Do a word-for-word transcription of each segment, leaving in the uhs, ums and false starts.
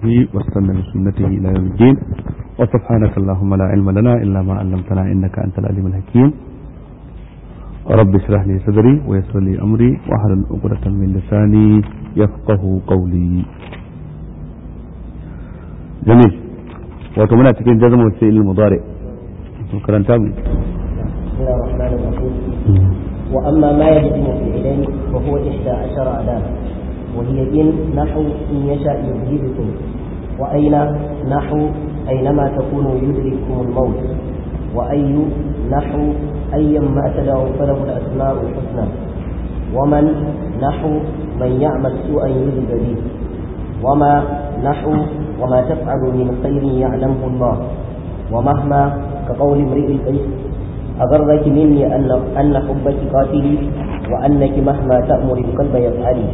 واستنى بسنته إلى يوم الدين وسبحانك اللهم لا علم لنا إلا ما علمتنا إنك أنت العليم الحكيم رب اشرح لي صدري ويسر لي أمري واحلل عقدة من لساني يفقه قولي. جميل. وتمنى تكين جزم الفعل المضارع كرنت بسم الله الرحمن الرحيم. وأما ما يجزم فعلين فهو إحدى عشر أداة، وهي إن نحو إن يشاء يذهبكم، وأين نحو أينما تكونوا يدرككم الموت، وأي نحو أيما تدعوا فله الأسماء الحسنى، ومن نحو من يعمل سوءا يجز به، وما نحو وما تفعل من خير يعلمه الله، ومهما كقول امرئ القيس أغرك مني أن أن حبك قاتلي وأنك مهما تأمر القلب يفعلي،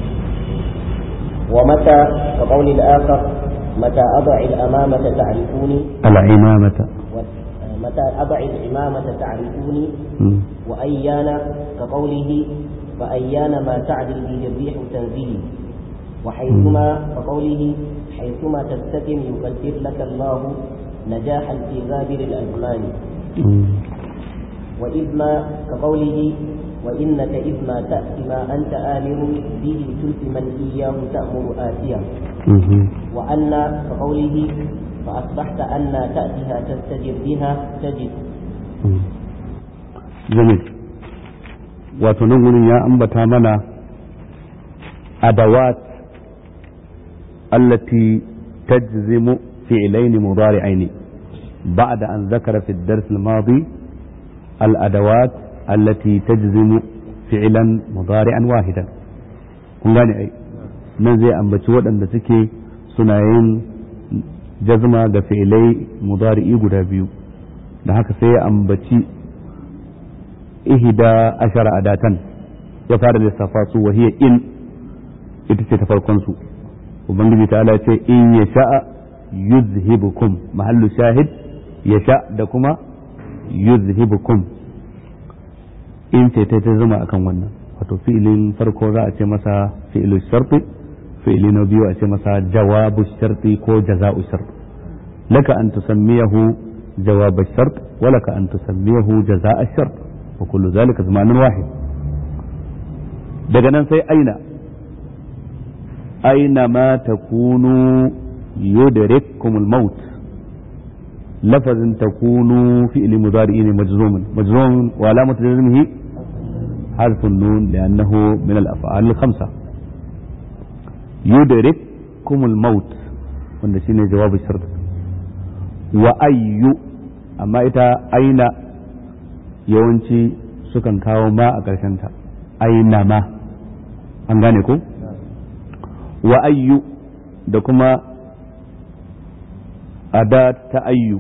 ومتى كقول الآخر متى أضع الأمامة تعرفوني العمامة متى أضع العمامة تعرفوني، وأيان كقوله فأيان ما تعدل به الريح تنزلي، وحيثما كقوله حيثما تستقم يقدر لك الله نجاحا في غابر الأزمان، وإذما كقوله وإنك إذما تأتي ما أنت آمر به تلف من إياه تأمر آتيا، وأن كقوله فأصبحت أن تأتيها تستجر بها تجد. جميل. وتنقل يا أنبت منا أدوات التي تجزم فعلين مضارعين بعد أن ذكر في الدرس الماضي الأدوات التي تجزم فعلا مضارعا واحدا. kun gane ai nan zai ambaci waɗanda suke suna yin jazma ga fi'ilai mudari'i guda biyu da haka sai ya ambaci ihda ashara adatan ya fara lissafa su wa hiya in ita ce ta farkon su ubangiji ta'ala ce in ya sha'a yuzhibukum mahallu shahid ya sha da kuma yuzhibukum in ce ta zama akan wannan wato fi'ilin farko za a ce masa fi'ilu sharti fi'ili na biyu a ce masa jawabu sharti ko jaza'u shart laka an tusammiyahu jawab shart wa laka an tusammiyahu jaza'a shart wa kullu zalika zamanun wahid. daga nan sai aina aina ma takunu yudrikkumul maut lafazin takunu fi'li mudari'in majzumun majzumun wa alamatu jazmihi حذف النون لأنه من الأفعال الخمسة. يدرككم الموت wanda shine jawabin shart wa ayyu amma ita aina yawanci sukan kawo ma a ƙarshen ta aina ma an gane ko wa ayyu da kuma ada ta ayyu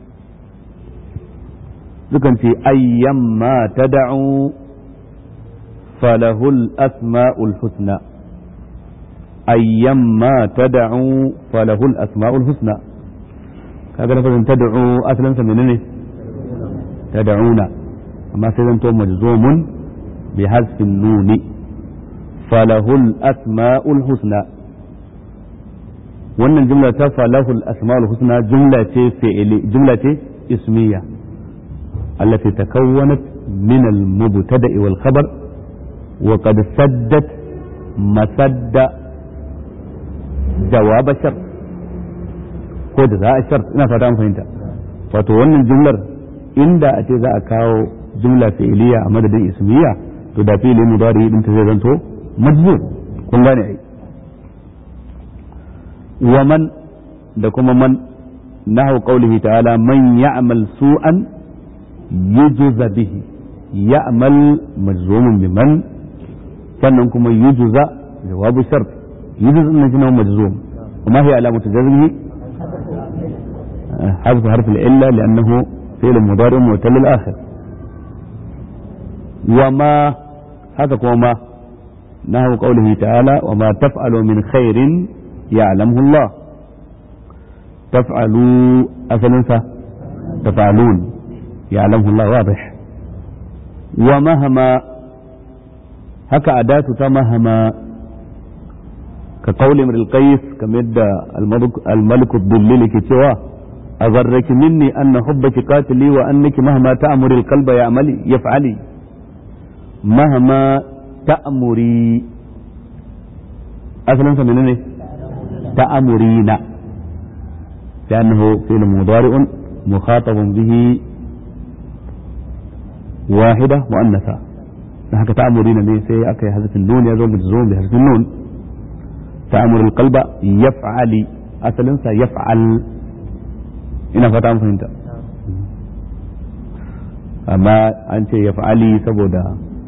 sukan ce ayyamma tad'u فله الأسماء الحسنى أيما تدعو فله الأسماء الحسنى كذا لفظ تدعو أصلا سمينني تدعون أما سيدنا مجزوم بحذف النون فله الأسماء الحسنى وأن الجملة فله الأسماء الحسنى جملة فعلية جملة اسمية التي تكونت من المبتدأ والخبر وقد سدت مسد جواب الشرط ko da za a shart ina fata an fahimta wato wannan jumlar inda a ce za a kawo jumla fi'iliya a madadin ismiya to da fi'ili mudari din ta zai zanto majzum kun gane ai wa man da kuma man nahu qawlihi ta'ala man ya'mal su'an yujza bihi ya'mal majzumun biman sannan kuma yujza jawabu shart yujza nan shine majzum وما هي علامة جزمه حذف حرف العلة لأنه فعل مضارع معتل الآخر وما هذا وما نحو قوله تعالى وما تفعل من خير يعلمه الله تفعلوا أصلا تفعلون يعلمه الله واضح ومهما هكا أداة مهما ka qawli imrul qais kamar da al-malik ad-dillil ke cewa azarraki minni anna hubbaki qatili wa annaki mahma ta'muri al-qalba ya'mali yaf'ali mahma ta'muri asalan sa menene ta'murina لأنه فعل مضارع مخاطب به واحدة مؤنثة هكا تأمرين لي سي أكي حذف النون يزوم بالزوم بحذف النون تأمر القلب يفعل أصلا يفعل إنا فتام فهمت أما أنت يفعلي سبودا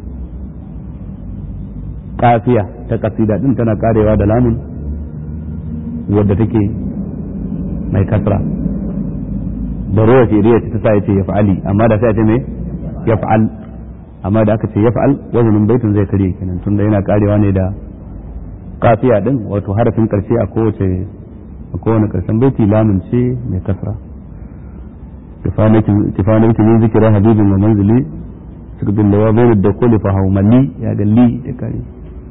قافية تقصيدة تنا كاري وهذا لامن ودتكي mai kasra da ruwa ce riya ta sa ya ce yaf'ali amma da sai ya ce me yaf'al amma da aka ce yaf'al wazanin baitin zai kare kenan tunda yana karewa ne da kafiya din wato harafin karshe a kowace a kowane karshen baiti lamun ce mai kasra kifanaki min zikira habibin wa manzili sirrin da wa bayin da kulli fa hawmali ya galli da kare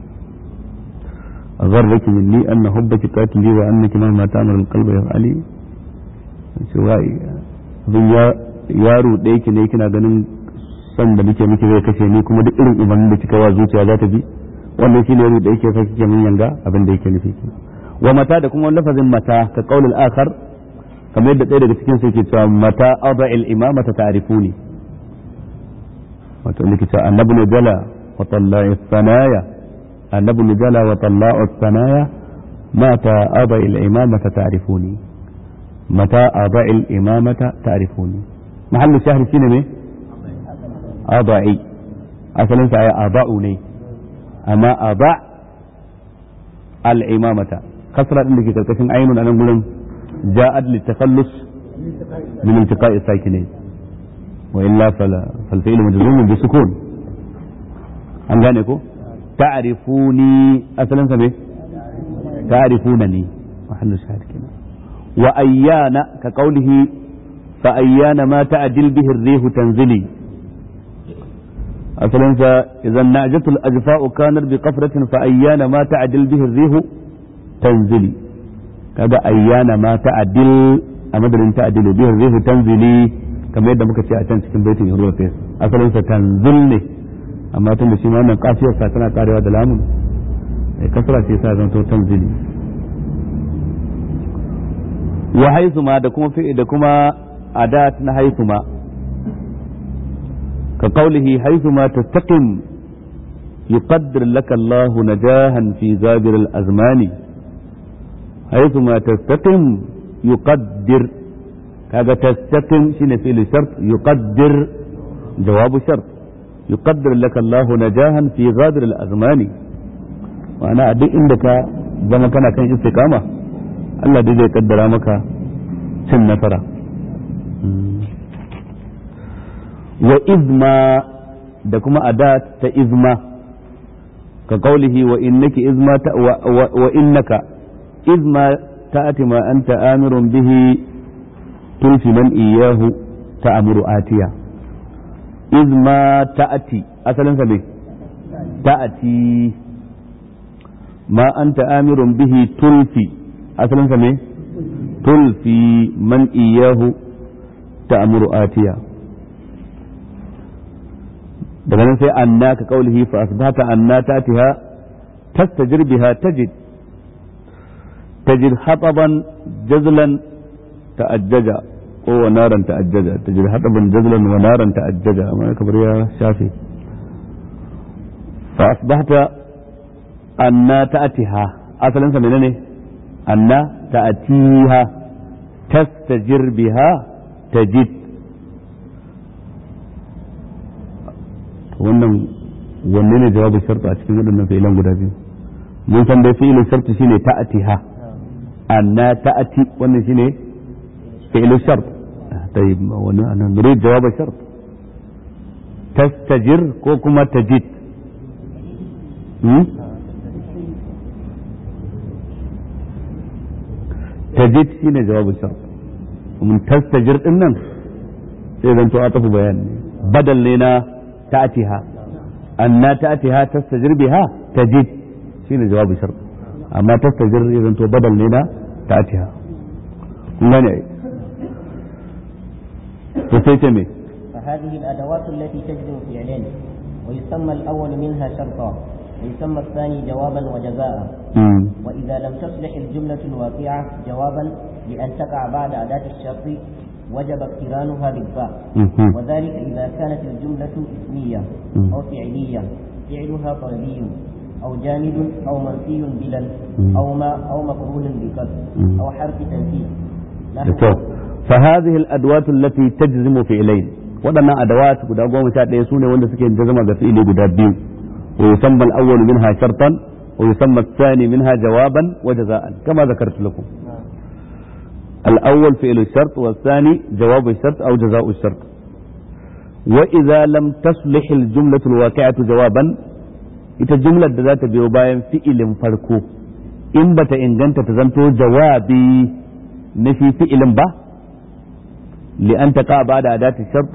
أغرك مني أن حبك قاتلي وأنك مهما تأمر القلب يفعلي شوائي abin yaro da yake ne kina ganin san da nake miki zai kashe ni kuma duk irin umarnin da kika wa zuciya za ta bi wannan shine yaro da yake sa kike min yanga abin da yake nufi wa mata da kuma lafazin mata ka qaulul akhar kamar yadda ɗaya daga cikin su yake cewa mata ada'il imamata ta'rifuni wato nake cewa annabnu jala wa talla'i sanaya النبل جلا وطلاء الثنايا متى أضع الإمامة تعرفوني متى أضع الإمامة تعرفوني محل الشهر سينما أضعي أصلا سأي أضعني أما أضع الإمامة كسرة عندك كالكسن عين أنا أقول جاءت للتخلص من التقاء الساكنين وإلا فالفعل مجزوم بسكون أم جانكو تعرفوني أصلا سبيه تعرفونني محل الشاهد كده وأيان كقوله فأيان ما تعدل به الريح تنزلي أصلا إذا النعجة الأجفاء كانت بقفرة فأيان ما تعدل به الريح تنزلي كذا أيان ما تعدل أمدر أن تعدل به الريح تنزلي كما يدى مكتشي أتان سكن بيتي يروى فيه أصلا ستنزلني amma tun da shi ma wannan kafiyar sa tana karewa da lamun ai kasra ce sa zanto tanzili wa haythuma da kuma fi da kuma adat na haythuma ka qawlihi haythuma tastaqim yuqaddir laka Allah najahan fi zabir al-azmani haythuma tastaqim yuqaddir kaga tastaqim shine fi'l shart yuqaddir jawabu shart يقدر لك الله نجاها في غادر الأزمان وأنا أدي عندك زما كان كان استقامة الله دي زي قدر مك سن نصرة وإذما دكما أداة تإذما كقوله وإنك إذما وإنك إذما تأتي ما أنت آمر به تلفي من إياه تأمر آتيا إذ ما تأتي أصلا سبي تأتي ما أنت آمر به تلفي أصلا سبي تلفي من إياه تأمر آتيا دغنا سي أننا كقوله فأصبحت أننا تأتيها تستجر بها تجد تجد حطبا جزلا تأججا ونارا تأججا تجد حطبا جزلا ونارا تأججا ما يكبر يا شافي فأصبحت أن تأتيها أصلا سميناني أن تأتيها تستجر بها تجد wannan wanne ne jawabin sharta a cikin waɗannan fi'ilan guda biyu mun san dai fi'ilin sharti shine ta'atiha anna ta'ati wannan shine fi'ilin shart طيب أنا نريد جواب الشرط تستجر كوكما تجد تجد هنا جواب الشرط ومن تستجر إنن إذا أنتم أعطفوا بيان بدل لنا تأتيها أن تأتيها تستجر بها تجد هنا جواب الشرط amma tastajir ya zanto badal ne na ta'atiha kun gane ai to sai ce me فهذه الأدوات التي تجزم فعلين ويسمى الأول منها شرطا ويسمى الثاني جوابا وجزاء مم. وإذا لم تصلح الجملة الواقعة جوابا لأن تقع بعد أداة الشرط وجب اقترانها بالفاء مم. وذلك إذا كانت الجملة اسمية مم. أو فعلية فعلها طلبي أو جامد أو منفي بلا مم. أو ما أو مقرون بقد مم. أو حرف تنفيذ دكتور فهذه الأدوات التي تجزم فعلين waɗannan adawat guda goma sha ɗaya sune wanda suke jazama ga fi'ili guda biyu wa yusamma al-awwal minha shartan wa yusamma ath-thani minha jawaban wa jazaan kama zakartu lakum al-awwal fi'lu ash-shart wa ath-thani jawabu ash-shart aw jazaa'u ash-shart wa idha lam taslih al-jumlatu al-waqi'atu jawaban ita jumlar da za ta biyo bayan fi'ilin farko in bata inganta ta zanto jawabi na shi fi'ilin ba li'an taqa ba'da adati ash-shart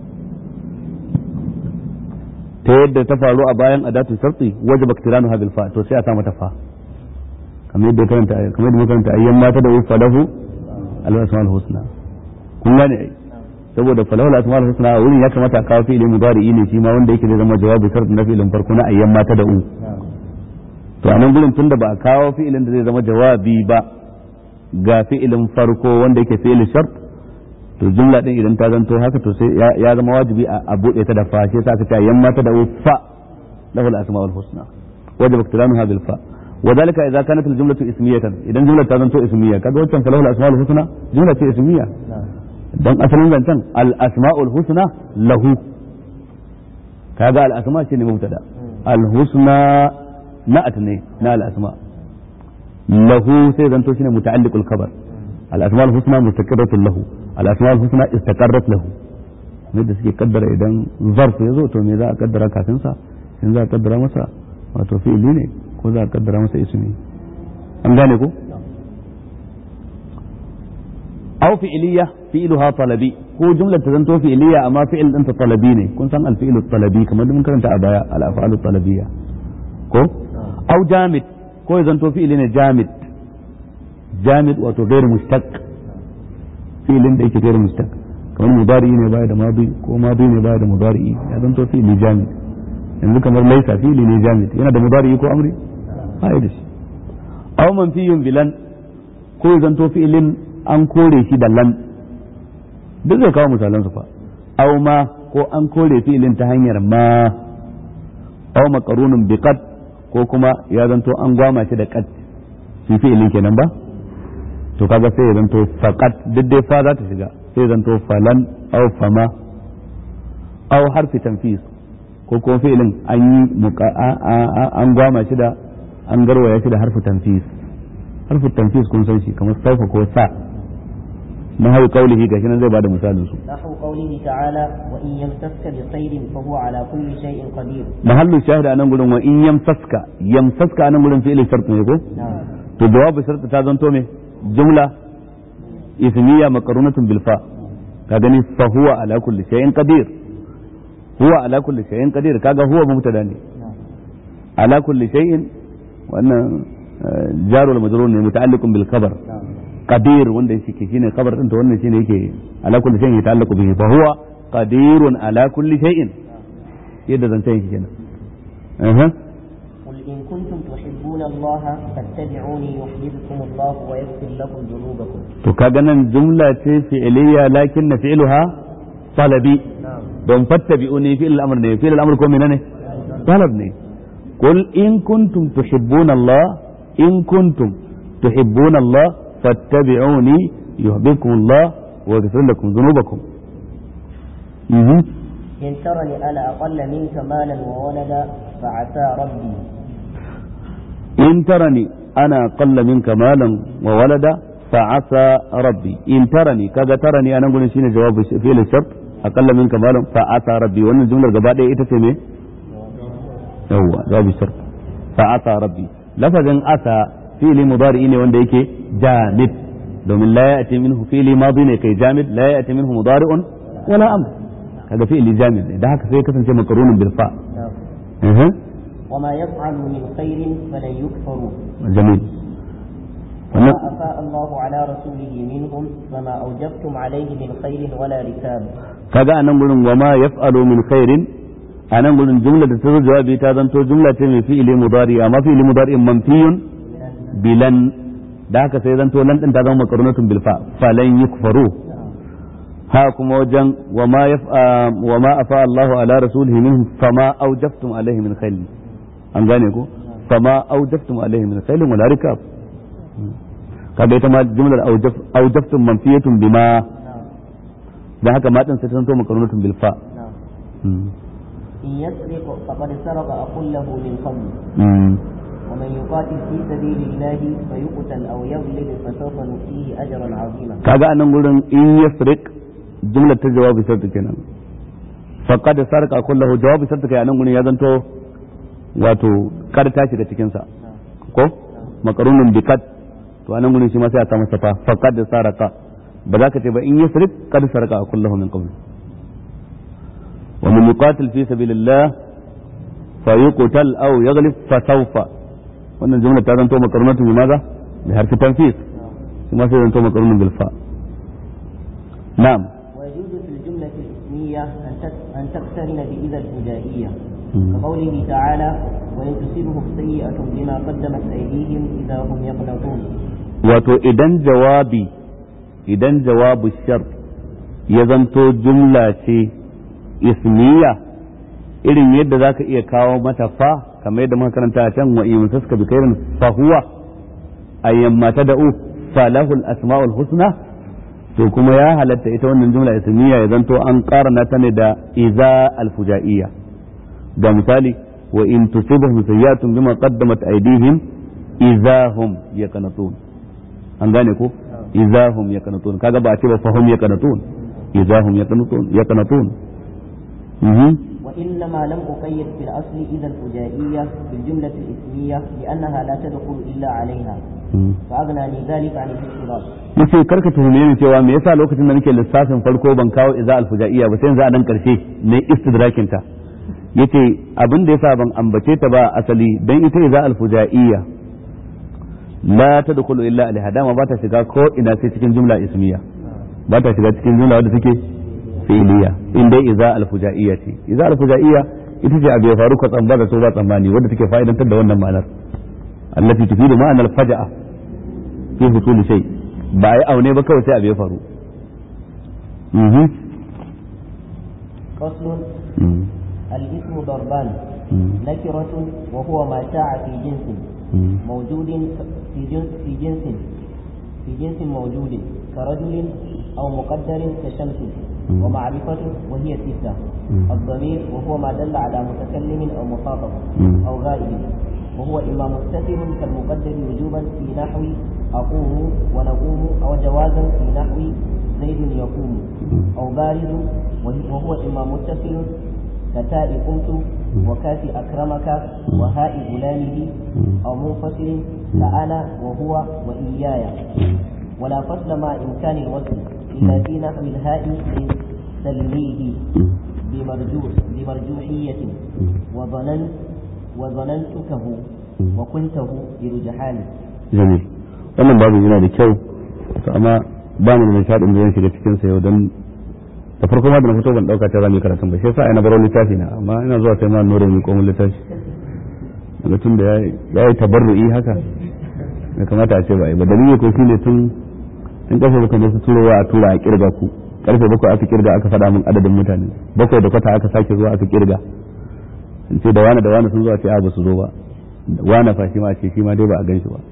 ta yadda ta faru a bayan adatu sharti wajaba iktiranu bil fa to sai a sa mata fa kamar yadda karanta kamar yadda karanta ayyan mata da ufa lahu al asmaul husna kun gane ai saboda falahu al asmaul husna a wurin ya kamata a kawo fi'ili mudari ne shi ma wanda yake zai zama jawabi sharti na fi'ilin farko na ayyan mata da u to anan gurin tunda ba a kawo fi'ilin da zai zama jawabi ba ga fi'ilin farko wanda yake fi'il shart to jumla din idan ta zanto haka to sai ya zama wajibi a bude ta da fa sai ta ce yamma ta da fa lahu al-asmaul husna wajib iktiranuha bil fa wadhalika idza kanat al-jumlatu ismiyatan idan jumla ta zanto ismiya kaga wancan fa lahu al-asmaul husna jumla ce ismiya dan asalin zancan al-asmaul husna lahu kaga al-asma ce ne mubtada al-husna na'at ne na al-asma lahu sai zanto shine muta'alliqul khabar al-asmaul husna mustaqirratun lahu الأسماء الحسنى استقرت له ماذا سكي قدر إذن ظرف يزو تو ماذا قدر كافنسا إن ذا قدر مسا واتو في إليني كو ذا قدر مسا اسمي أم ذلك أو فعلية فعلها طلبي هو جملة تزنتو فعلية أما فعل أنت طلبيني كن سن الفعل الطلبي كما دم كرنت أبايا الأفعال الطلبية كو أو جامد كو يزنتو فعلين جامد جامد واتو غير مشتق fi'ilin da yake gairu mustaq kamar mudari ne baya da madi ko madi ne baya da mudari ya zanto fi'ili jamid yanzu kamar laisa fi'ili ne jamid yana da mudari ko amri ba da shi aw manfiyun bilan ko ya zanto fi'ilin an kore shi da lan duk zai kawo misalan su fa aw ma ko an kore fi'ilin ta hanyar ma aw maqrunun bi qad ko kuma ya zanto an gwama shi da qad shi fi'ilin kenan ba to kaga sai ya zanto faqat duk dai fa za ta shiga sai ya zanto falan aw fama aw harfi tanfis ko ko fi'ilin an yi an gwama shi da an garwaya shi da harfi tanfis harfi tanfis kun san shi kamar saufa ko sa na hau kaulihi gashi nan zai bada misalin su nahu qawlihi ta'ala wa in yamsaska bi khairin fa huwa ala kulli shay'in qadir mahallu shahida anan gurin wa in yamsaska yamsaska anan gurin fi'il shart ne ko to jawabu shart ta zanto me جملة اسمية مقرونة بالفاء كاغني فهو على كل شيء قدير هو على كل شيء قدير كاغا هو مبتدا على كل شيء وان جار والمجرور متعلق بالخبر قدير wanda yake shine khabar din to wannan shine yake ala kulli shay'in yata'allaqu bihi fa huwa qadirun ala kulli shay'in yadda zan tayi kenan eh إن كنتم تحبون الله فاتبعوني يحببكم الله ويغفر لكم ذنوبكم. وكأن جملة فعلية لكن فعلها طلبي. نعم. دون فاتبعوني فعل الأمر نه فعل الأمر كم منه؟ طلب نه. قل إن كنتم تحبون الله إن كنتم تحبون الله فاتبعوني يحببكم الله ويغفر لكم ذنوبكم. إن ترني أنا أقل منك مالا وولدا فعسى ربي إن ترني أنا أقل منك مالا وولدا فعسى ربي إن ترني كذا ترني أنا أقول شيء جواب فعل الشرط أقل منك مالا فعسى ربي وأن الجملة قبل إيه تسمي هو جواب الشرط فعسى ربي لفظ أسى فعل مضارع إني وأن ديك جامد لو من لا يأتي منه فعل ماضي كي جامد لا يأتي منه مضارع ولا أمر هذا فعل جامد ده هكذا كسن شيء مقرون بالفاء أه. وما يفعلوا من خير فلن يكفروا جميل وما أفاء الله على رسوله منهم فما أوجبتم عليه من خير ولا ركاب. kaga anan gurin wama yaf'alu min khairin anan gurin jumla da ta zo jawabi ta zanto jumla ce mai fi'ili mudari amma fi'ili mudari manfiyun bilan da haka sai zanto lan din ta zama makarunatun bil fa falan yukfaru ha kuma wajen wama yaf'a wama afa Allahu ala rasulihi minhum fama awjabtum alaihi min khairin an gane ko fama awjabtum alaihi min khairin wala rikab kaga ita ma jumlar awjabtum manfiyatun bima da haka ma din sai ta zanto makarunatun bil fa in yasriq faqad saraqa aqul lahu min qabl ومن يقاتل في سبيل الله فيقتل او يغلب فسوف نؤتيه اجرا عظيما. kaga anan gurin in yasriq jumlar ta jawabi sarta kenan faqad sarqa kullahu jawabi sarta kai anan gurin ya zanto wato kar ta shiga cikin sa ko makarunun bikat to anan gurin shi ma sai a sa masa fa faqad sarqa ba za ka ce ba in yasriq qad sarqa kullahu min qabl wa man yuqatil fi sabilillah fayuqtal aw yaghlib fasawfa wannan jumla ta zanto makarunatu bi maza bi harfi tanfis kuma sai zanto makarunun bil fa na'am wa yajuzu fil jumlati al-ismiyya an taqtarina bi idha al-fujaiyya kaqawlihi ta'ala wa in tusibuhum sayyi'atun bima qaddamat aydihim idha hum yaqnatun wato idan jawabi idan jawabu shart ya zanto jumla ce ismiyya irin yadda zaka iya kawo mata fa kamar yadda muka karanta a can wa in taska bi khairin fa huwa ayyamma tad'u falahul asmaul husna to kuma ya halatta ita wannan jumla ismiyya ya zanto an karana ta ne da iza alfujaiyya ga misali wa in tusibhum sayyi'atun bima qaddamat aydihim idahum yaqnatun an gane ko idahum yaqnatun kaga ba a ce ba fahum yaqnatun idahum yaqnatun yaqnatun mhm وإنما لم أقيد في الأصل إذا الفجائية بالجملة الإسمية لأنها لا تدخل إلا عليها فأغناني ذلك عن الاستدراك. yace karka tuhume ni cewa me yasa lokacin da nake lissafin farko ban kawo iza alfujaiya ba sai yanzu a nan karshe ne istidrakin ta yace abin da yasa ban ambace ta ba asali dan ita iza alfujaiya la tadkhulu illa alaiha dama ba ta shiga ko ina sai cikin jumla ismiya ba ta shiga cikin jumla wadda take fi'iliya in dai iza alfujaiya ce iza alfujaiya ita ce abu ya faru ka tsamba da so ba tsammani wanda take fa'idantar da wannan ma'anar allati tufidu ma'ana alfaja'a fi husul shay ba ai aune ba kawai sai abu ya faru mhm فصل الاسم ضربان نكرة وهو ما شاع في جنس موجود في جنس في جنس في جنس موجود كرجل أو مقدر كشمس ومعرفة وهي ستة الضمير وهو ما دل على متكلم أو مخاطب أو غائب وهو إما مستتر كالمقدر وجوبا في نحو أقوم ونقوم أو جوازا في نحو زيد يقوم أو بارز وهو إما متصل كتاء قمت وكاف أكرمك وهاء غلامه أو منفصل كأنا وهو وإياي ولا فصل مع إمكان الوصل إلا في نحو الهاء من سلميه بمرجوح بمرجوحية وظنن وظننتكه وكنته برجحان. جميل. wannan babu yana da kyau to amma ba mu da nishadin da zan shiga cikin sa yau dan da farko ma da na fito ban dauka ta zamu karatun ba sai sa ina baro littafi na amma ina zuwa sai ma nore mu komo littafi daga tun da yayi tabarru'i haka ne kamata a ce ba ba dalili ko shine tun in kafa baka da su turowa a tura a kirga ku karfe bakwai aka kirga aka faɗa min adadin mutane bakwai da kwata aka sake zuwa aka kirga in ce da wani da wani sun zo a ce a ba su zo ba wani fa shi ma ce shi ma dai ba a gan shi ba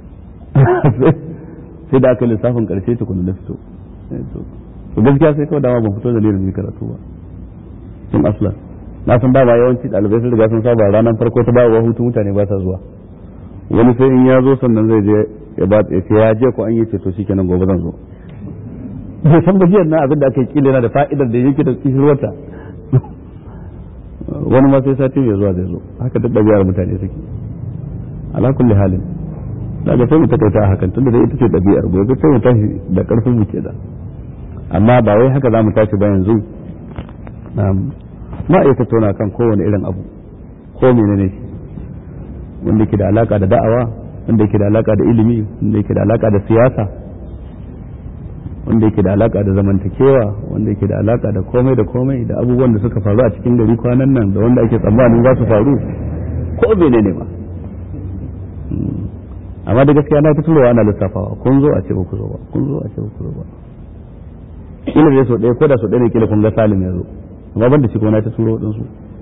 sai da aka lissafin karshe tukuna da fito to gaskiya sai kawai dama ban fito da lirin karatu ba tun aslan na san dama yawanci ɗalibai sun riga sun saba ranar farko ta bawa hutu mutane ba sa zuwa wani sai in ya zo sannan zai je ya ba ya ce ya je ko an yi ce to shikenan gobe zan zo bai san gajiyar na abin da aka yi kila yana da fa'idar da yake da kishirwata wani ma sai sati mai zuwa zai zo haka duk ɗabi'ar mutane suke ala kulli halin daga sai mu takaita hakan tunda dai ita ce ɗabi'ar gobe sai mu tashi da ƙarfin mu ke da amma ba wai haka za mu tashi ba yanzu ma iya tattauna kan kowane irin abu ko menene shi wanda yake da alaka da da'awa, wanda yake da alaka da ilimi, wanda yake da alaka da siyasa, wanda yake da alaka da zamantakewa, wanda yake da alaka da komai da komai da abubuwan da suka faru a cikin gari kwanan nan da wanda ake tsammanin za su faru ko bene ne ba. Amma da gaskiya na ta turowa ana lissafawa, kun zo a ce ba ku zo ba, kun zo a ce ba ku zo ba. Kila da so ɗaya ko da so ɗaya ne kila kun ga Salim ya zo, amma ban da shi ko na ta turo waɗansu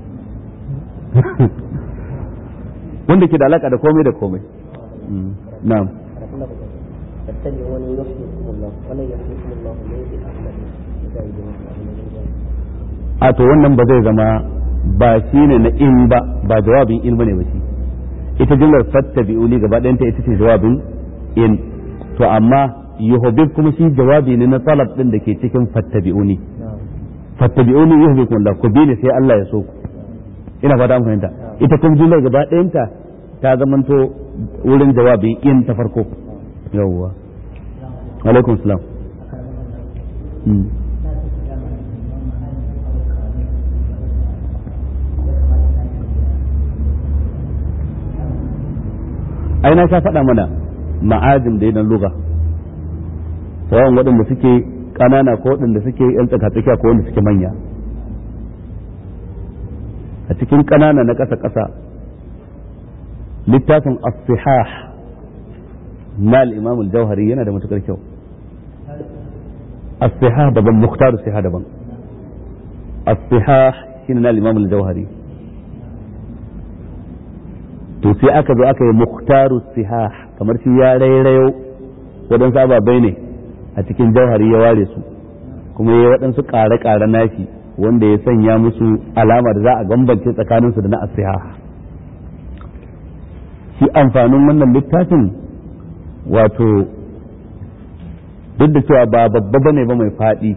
wanda ke da alaka da komai da komai. Na'am. A to wannan ba zai zama ba shi ne na in ba, ba jawabin in bane ba shi. Ita jumlar fattabi'uni gaba ɗayanta ita ce jawabin in. To amma yuhbib kuma shi jawabi ne na talab din da ke cikin fattabi'uni. Fattabi'uni yuhibbukum Allah, ku bi ni sai Allah ya so ku. Ina fata an fahimta. Ita kuma jumlar gaba ɗayanta ta zamanto wurin jawabi in ta farko. Yawwa. Alaikum salam. ai na sha faɗa mana ma'ajin da yadan lugha sawan waɗanda suke ƙanana ko waɗanda suke yan tsakatsakiya ko wanda suke manya. A cikin ƙanana na ƙasa ƙasa littafin as-sihah na al-imam al-jawhari yana da matukar kyau. as-sihah daban, mukhtar as-sihah daban. as-sihah shine na al-imam al-jawhari. to sai aka zo aka yi mukhtaru sihah kamar shi ya rairayo waɗansu ababai ne a cikin jauhari ya ware su kuma ya yi waɗansu ƙare-ƙare nashi wanda ya sanya musu alama da za a gambance tsakaninsu da na asihah. Shi amfanin wannan littafin wato duk da cewa ba babba bane ba mai faɗi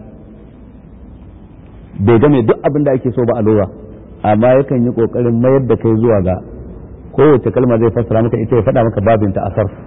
bai game duk abin da ake so ba a lura amma yakan yi ƙoƙarin mayar da kai zuwa ga kowace kalma zai fassara maka ita ya faɗa maka babinta a sarf.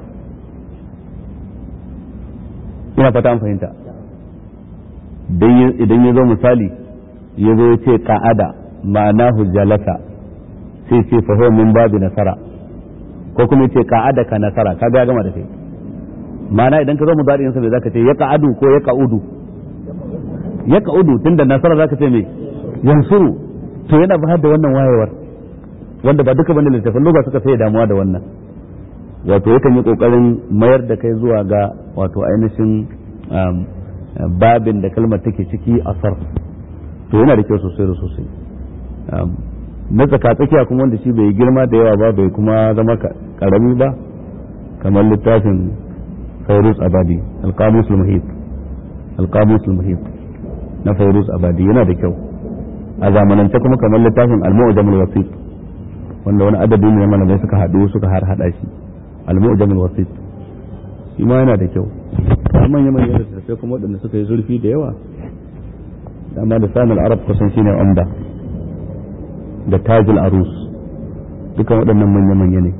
Ina fata an fahimta. Idan ya zo misali ya zo ya ce ka'ada ma'anahu jalasa sai ce fa min babi nasara ko kuma ya ce ka'ada ka nasara ka ga gama da kai. Ma'ana idan ka zo mu zaɗi yansa bai zaka ce ya ka'adu ko ya ka'udu. Ya ka'udu tunda nasara zaka ce me yansuru to yana ba da wannan wayewar wanda ba duka bane littafin lugha suka sai damuwa da wannan. Wato yakan yi kokarin mayar da kai zuwa ga wato ainihin babin da kalmar take ciki a sarf. To yana da kyau sosai da sosai. Na tsaka tsakiya kuma wanda shi bai girma da yawa ba bai kuma zama karami ba kamar littafin Fairuz Abadi Al-Qamus Al-Muhit Al-Qamus Al-Muhit na Fairuz Abadi yana da kyau. A zamanance kuma kamar littafin Al-Mu'jam Al-Wasit wanda wani adadi ne malamai suka haɗu suka har hada shi al-mu'jam al-wasit shi ma yana da kyau. amma manyan manyan littattafai kuma waɗanda suka yi zurfi da yawa amma da sanar arab kusan shine umda da tajul arus dukan waɗannan manya manya ne.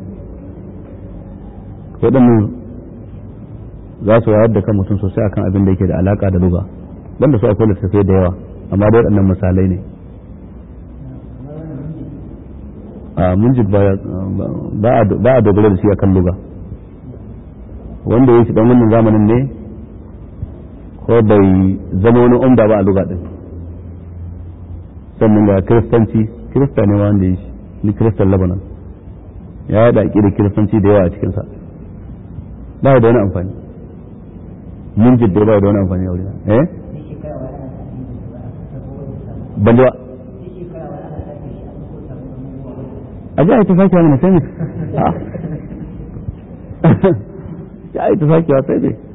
waɗannan za su wayar da kan mutum sosai akan abin da yake da alaka da lugha banda su akwai littattafai da yawa amma da waɗannan misalai ne. a munjid ba a dogara da shi akan lugha wanda ya shi dan wannan zamanin ne ko bai zama wani umda ba a lugha din. sannan ga kiristanci kirista ne wanda ya shi ni kiristan Lebanon ya da da kiristanci da yawa a cikinsa ba da wani amfani munjid da ba da wani amfani a wurina eh balwa a ji a yi tafaki mana sai ne ya yi tafaki wa sai dai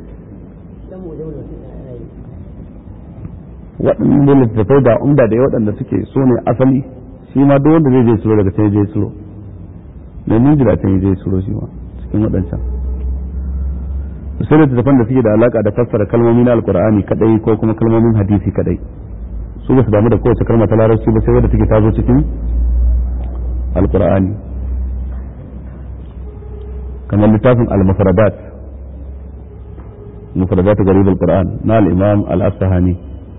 waɗanda littattafai da umda da waɗanda suke so ne asali shi ma duk wanda zai je suro daga can je suro mai mun jira can je suro shi ma cikin waɗancan sai littattafan da suke da alaka da fassara kalmomi na alkur'ani kadai ko kuma kalmomin hadisi kadai su ba su damu da kowace kalma ta larabci ba sai wadda take tazo cikin alkur'ani kamar littafin al-mufradat mufradat garib al-qur'an na al-imam al-asfahani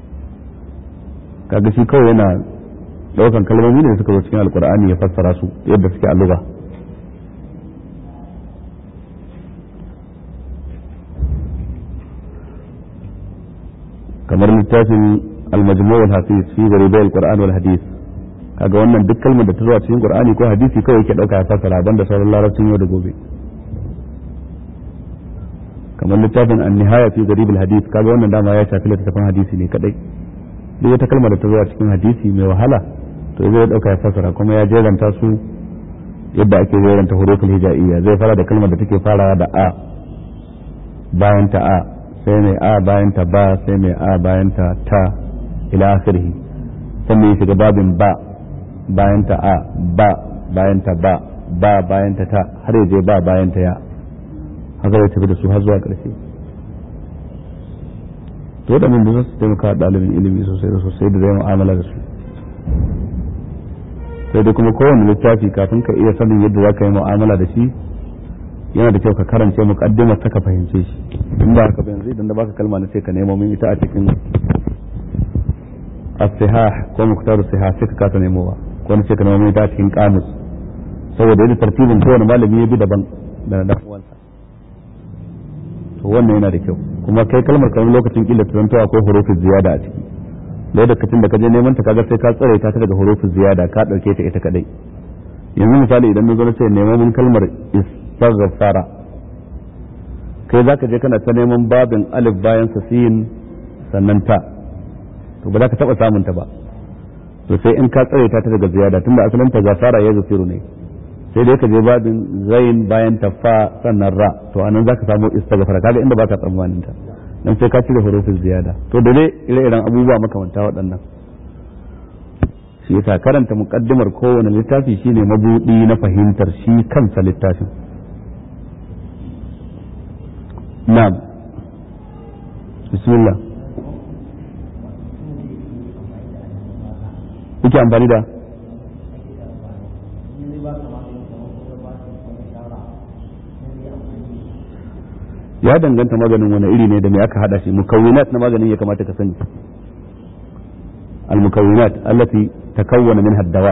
kaga shi kawai yana daukan kalmomi ne suka zo cikin alkur'ani ya fassara su yadda suke a lugha kamar littafin al-majmu' al-hafiz fi gharibai al-qur'an wal hadith kaga wannan duk kalmar da ta zo a cikin qur'ani ko hadisi kawai yake dauka ya fassara banda sauran larabcin yau da gobe kamar littafin an-nihaya fi gharib al-hadith kaga wannan dama ya shafi littafin hadisi ne kadai duk wata kalmar da ta zo a cikin hadisi mai wahala to zai dauka ya fassara kuma ya jeranta su yadda ake jeranta huruful hijaiyya zai fara da kalmar da take farawa da a bayan ta a sai mai a bayan ta ba sai mai a bayan ta ta ila akhirih sannan ya shiga babin ba bayan ta a ba bayan ta ba ba bayan ta ta har ya je ba bayan ta ya haka zai tafi da su har zuwa ƙarshe to waɗannan da su taimaka ɗalibin ilimi sosai da sosai da zai mu'amala da su sai dai kuma kowane littafi kafin ka iya sanin yadda za ka yi mu'amala da shi yana da kyau ka karance muqaddimar ta ka fahimce shi in ba haka ba yanzu idan da baka kalma na sai ka nemo min ita a cikin as-sihah ko muktar as-sihah sai ka kasa nemowa ko ne sai ka nemo min ita a cikin qamus saboda yadda tartibin kowane malami ya bi daban da na uwansa to wannan yana da kyau kuma kai kalmar kamar lokacin kila ta zanto akwai hurufin ziyada a ciki lokacin da ka je neman ta kaga sai ka tsare ta daga hurufin ziyada ka dauke ta ita kadai yanzu misali idan na zo na ce nemo min kalmar istaghfara kai zaka je kana ta neman babin alif bayan sa sin sannan ta to ba za ka taba samun ta ba to sai in ka tsare ta daga ziyada tunda asalin ta gafara ya zafiru ne sai dai ka je babin zain bayan ta fa sannan ra to anan zaka samu istaghfara kaga inda ba ka tsammanin ta dan sai ka cire hurufin ziyada to da dai ire-iren abubuwa makamanta waɗannan shi yasa karanta muqaddimar kowane littafi shine mabudi na fahimtar shi kansa littafin na'am bismillah kuke amfani da ya danganta maganin wani iri ne da me aka hada shi mukawwinat na maganin ya kamata ka sani al-mukawwinat allati takawwana minha ad-dawa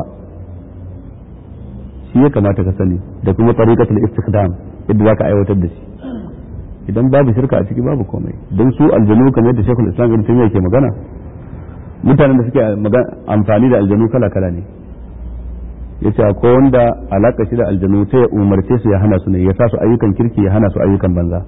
shi ya kamata ka sani da kuma tariqatul istikdam yadda zaka aiwatar da shi idan babu shirka a ciki babu komai don su aljanu kamar yadda Sheikhul Islam Ibn Taymiyyah yake magana mutanen da suke amfani da aljanu kala kala ne yace akwai wanda alaka shi da aljanu sai ya umarce su ya hana su ne ya sa su ayyukan kirki ya hana su ayyukan banza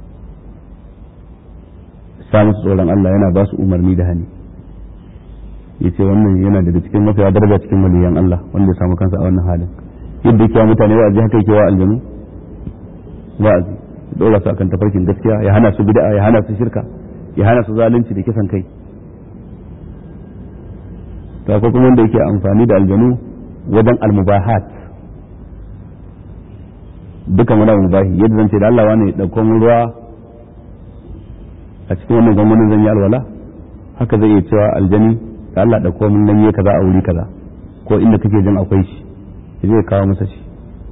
sa musu tsoron Allah yana ba su umarni da hani yace wannan yana daga cikin mafiya daraja cikin waliyan Allah wanda ya samu kansa a wannan halin yadda yake mutane wa'azi haka yake wa aljanu wa'azi dole su akan tafarkin gaskiya ya hana su bid'a ya hana su shirka ya hana su zalunci da kisan kai to akwai kuma wanda yake amfani da aljanu wajen almubahat dukan wani mubahi yadda zan ce da Allah wani dauko mun ruwa a cikin wannan gwamnatin zan yi alwala haka zai iya cewa aljani da Allah dauko mun nan yi kaza a wuri kaza ko inda kake jin akwai shi zai kawo masa shi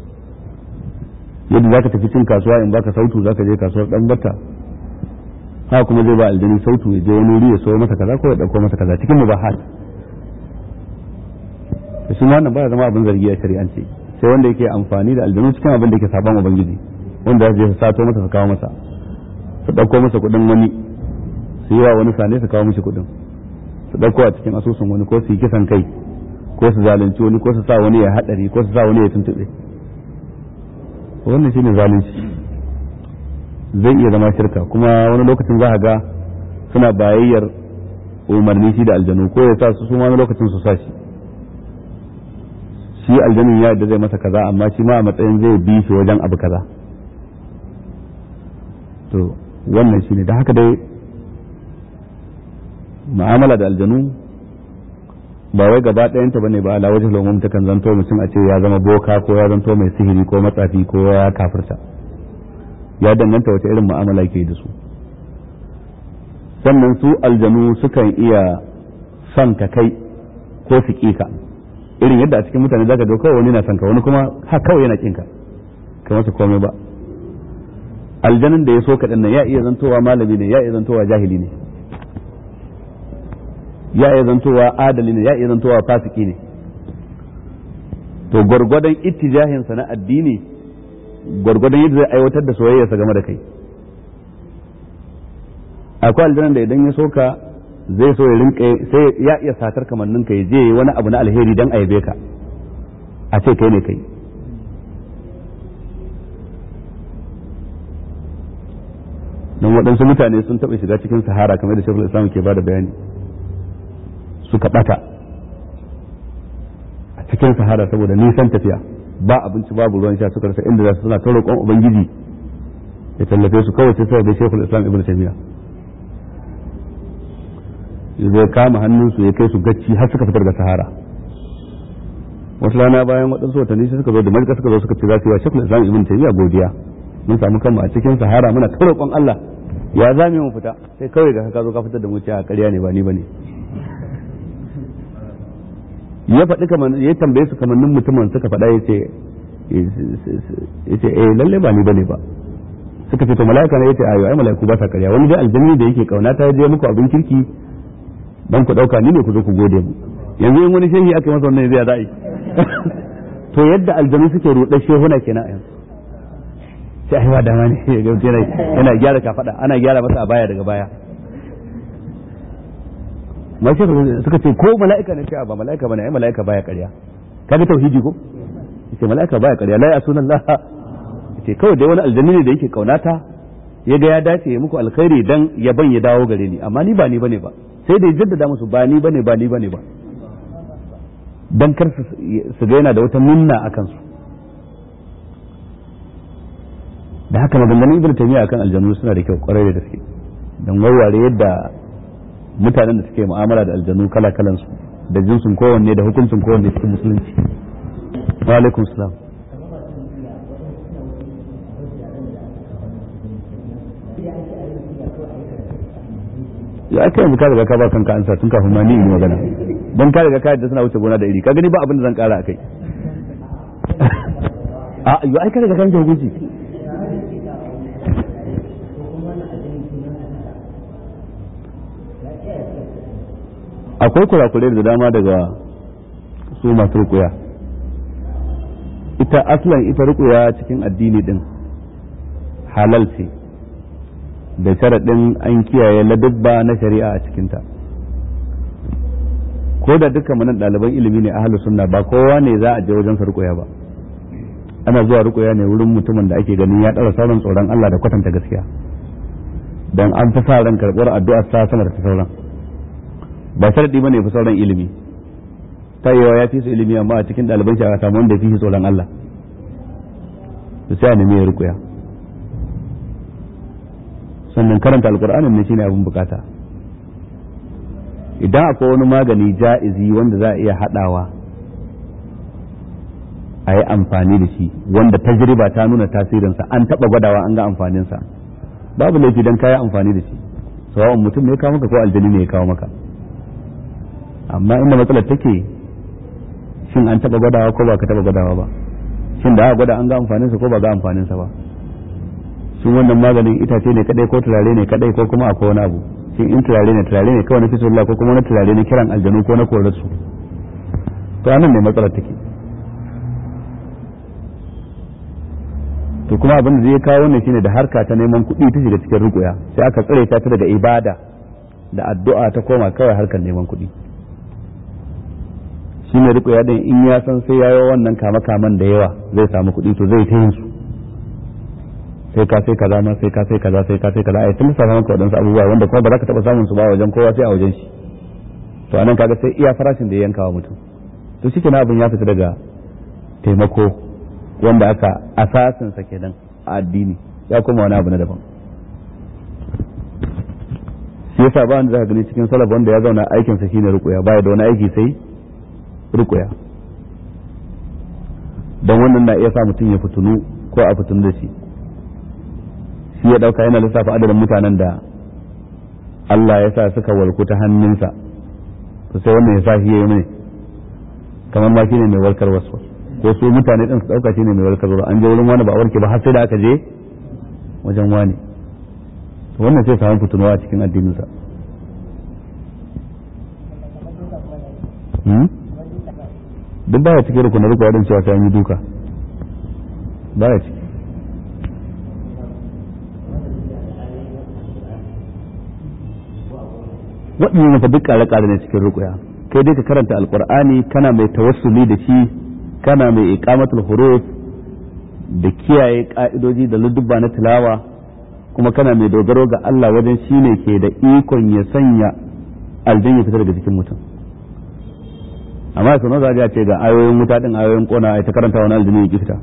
yadda zaka tafi cin kasuwa in baka sautu zaka je kasuwar dan bata haka kuma zai ba aljani sautu ya je wani wuri ya so masa kaza ko ya dauko masa kaza cikin mubahat shi ma wannan ba zama abin zargi a shari'ance sai wanda yake amfani da aljanu cikin abin da yake saban ubangiji wanda ya je su sato masa su kawo masa su dauko masa kudin wani su yi wa wani sane su kawo mishi kudin su dauko a cikin asusun wani ko su yi kisan kai ko su zalunci wani ko su sa wani ya hadari ko su sa wani ya tuntube wannan shine zalunci zai iya zama shirka kuma wani lokacin za ka ga suna bayayyar umarni shi da aljanu ko ya sa su su wani lokacin su sa shi shi aljanin ya yadda zai masa kaza amma shi ma a matsayin zai bi shi wajen abu kaza to wannan shine da haka dai mu'amala da aljanu ba wai gaba ɗayanta bane ba ala wajhul umum ta kan zanto mutum a ce ya zama boka ko ya zanto mai sihiri ko matsafi ko ya kafirta ya danganta wace irin mu'amala ke da su sannan su aljanu sukan iya son ka kai ko su ƙi ka irin yadda a cikin mutane zaka ga kawai wani na son ka wani kuma ha kawai yana kin ka kai masa komai ba aljanin da ya so ka din nan ya iya zantowa malami ne ya iya zantowa jahili ne ya iya zantowa adali ne ya iya zantowa fasiki ne to gwargwadon ittijahin sa na addini gwargwadon yadda zai aiwatar da soyayyarsa game da kai akwai aljanin da idan ya so ka zai so ya rinka sai ya iya satar kamannin ka ya je wani abu na alheri dan aibe ka a ce kai ne kai don waɗansu mutane sun taɓa shiga cikin sahara kamar da shekul islam ke bada bayani suka ɓata a cikin sahara saboda nisan tafiya ba abinci babu ruwan sha suka rasa inda za su suna ta roƙon ubangiji ya tallafe su kawai sai sai da shekul islam ibn taymiya zai kama hannunsu ya kai su gacci har suka fitar da sahara wasu rana bayan waɗansu watanni sai suka zo da malika suka zo suka ce za su yi wa shekul islam ibn taymiya godiya mun samu kanmu a cikin sahara muna ta roƙon Allah ya za mu fita sai kawai ga ka zo ka fitar da mu cewa ƙarya ne ba ni bane ya faɗi kamar ya tambaye su kamannin mutumin suka faɗa ya ce ya ce eh lalle ba ni bane ba suka ce to mala'ika ne ya ce ayo ai mala'iku ba sa ƙarya wani dai aljanni da yake kauna ta je muku abin kirki dan ku dauka ni ne ku zo ku gode mu yanzu in wani shehi aka masa wannan zai za'i to yadda aljanni suke rudar shehuna kenan a yanzu sai aiwa dama ne yana gyara kafada ana gyara masa a baya daga baya mace suka ce ko mala'ika ne sai ba mala'ika bane ai mala'ika baya ƙarya kaga tauhidi ko yace mala'ika baya ƙarya la yasuna Allah yace kawai dai wani aljanni ne da yake kaunata ya ga ya dace ya muku alkhairi dan ya ban ya dawo gare ni amma ni ba ni bane ba sai da ya jaddada musu ba ni bane ba ni bane ba dan kar su ga yana da wata minna akan su da haka maganganun ibnu taymiya akan aljannu suna da kyau kwarai da gaske dan warware yadda mutanen da suke mu'amala da aljannu kala kalan su da jinsin kowanne da hukuncin kowanne cikin musulunci wa alaikum salam ya aka yanzu ka riga ka ba kanka ansa tun kafin ma ni in magana dan ka riga ka yadda suna wuce gona da iri ka gani ba abin da zan kara akai a yo ai ka riga ka yanke hukunci akwai kurakurai da dama daga su masu rukuya ita aslan ita rukuya cikin addini din halal ce da sharaɗin an kiyaye ladabba na shari'a a cikinta ko da dukkan manan ɗaliban ilimi ne ahlus sunna ba kowa ne za a je wajen sa rukuya ba ana zuwa rukuya ne wurin mutumin da ake ganin ya ɗara sauran tsoron Allah da kwatanta gaskiya dan an fi sa ran karɓar addu'ar sa sama da ta sauran ba sharadi bane fi sauran ilimi ta yawa ya fi su ilimi amma a cikin ɗaliban shi a samu wanda ya fi tsoron Allah to sai a nemi ya rukuya sannan karanta alkur'anin ne shine abin bukata idan akwai wani magani ja'izi wanda za a iya hadawa a yi amfani da shi wanda tajriba ta nuna tasirinsa an taba gwadawa an ga amfaninsa babu laifi dan kayi amfani da shi sawa'un mutum ne ya kawo maka ko aljani ne ya kawo maka amma inda matsalar take shin an taba gwadawa ko ba ka taba gwadawa ba shin da aka gwada an ga amfaninsa ko ba ga amfaninsa ba shin wannan maganin itace ne kadai ko turare ne kadai ko kuma akwai wani abu shin in turare ne turare ne kawai na fisullah ko kuma wani turare ne kiran aljanu ko na korarsu to anan ne matsalar take to kuma abin da zai kawo wannan shine da harka ta neman kuɗi ta shiga cikin rukuya sai aka tsare ta daga ibada da addu'a ta koma kawai harkar neman kuɗi shine rukuya din in ya san sai yayi wannan kama kaman da yawa zai samu kuɗi to zai ta yin su sai ka sai kaza ma sai ka sai kaza sai ka sai kaza ai tun samu maka wadansu abubuwa wanda kuma ba za ka taba samun su ba wajen kowa sai a wajen shi to anan kaga sai iya farashin da ya yanka wa mutum to shi kenan abin ya fita daga taimako wanda aka asasin sa kenan a addini ya kuma wani abu na daban shi yasa ba wanda zaka gani cikin salaf wanda ya zauna aikin sa shine ruqya baya da wani aiki sai ruqya dan wannan na iya sa mutum ya fitunu ko a fitunu da shi shi ya dauka yana lissafa adadin mutanen da Allah ya sa suka warku ta hannunsa to sai wannan ya sa shi yayi mai kamar ma shine mai warkar wasu ko su mutane din su dauka shine mai warkar wasu an je wurin wani ba warke ba har sai da aka je wajen wani to wannan sai samu fitunuwa a cikin addinin sa hmm duk baya cikin rukunin rukunin din cewa sai an yi duka baya ciki waɗannan fa duk ƙare-ƙare ne cikin ruqya kai dai ka karanta alqur'ani kana mai tawassuli da shi kana mai iqamatul huruf da kiyaye ka'idoji da ludubba na tilawa kuma kana mai dogaro ga Allah wajen shine ke da ikon ya sanya aljin ya fita daga jikin mutum amma sai za a ce ga ayoyin wuta din ayoyin kona ai ta karanta wani aljini ya ki fita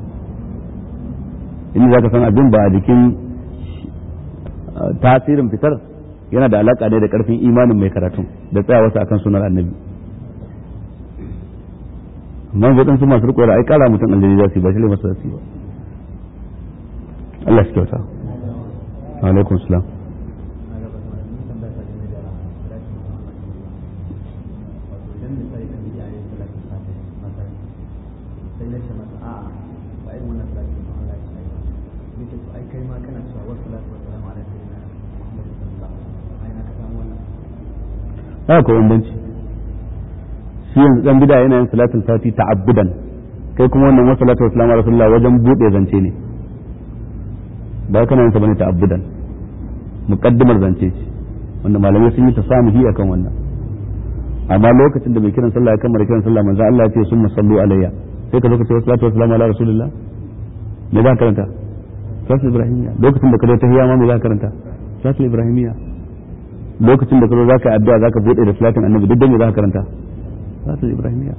inda zaka san abin ba a jikin tasirin fitar yana da alaka ne da karfin imanin mai karatu da tsayawarsa akan sunar annabi amma ga su masu riko da ai kara mutum aljini za su yi ba shi ne masu zasu yi ba Allah shi kyauta alaikum salam haka ko bambanci shi yanzu dan bid'a yana yin salatul fati ta'abbudan kai kuma wannan wa salatu wassalamu ala rasulillah wajen bude zance ne ba kana yin sa bane ta'abbudan muqaddimar zance ce wanda malamai sun yi tasamuhi akan wannan amma lokacin da mai kiran sallah ya kammala kiran sallah manzo Allah ya ce summa sallu alayya sai ka zo ka ce salatu wassalamu ala rasulillah me za ka karanta salatul ibrahimiyya lokacin da ka zo tahiyya ma me za ka karanta salatul ibrahimiyya lokacin da ka zo zaka addu'a zaka bude da salatin annabi duk da me za ka karanta salatul ibrahimiyya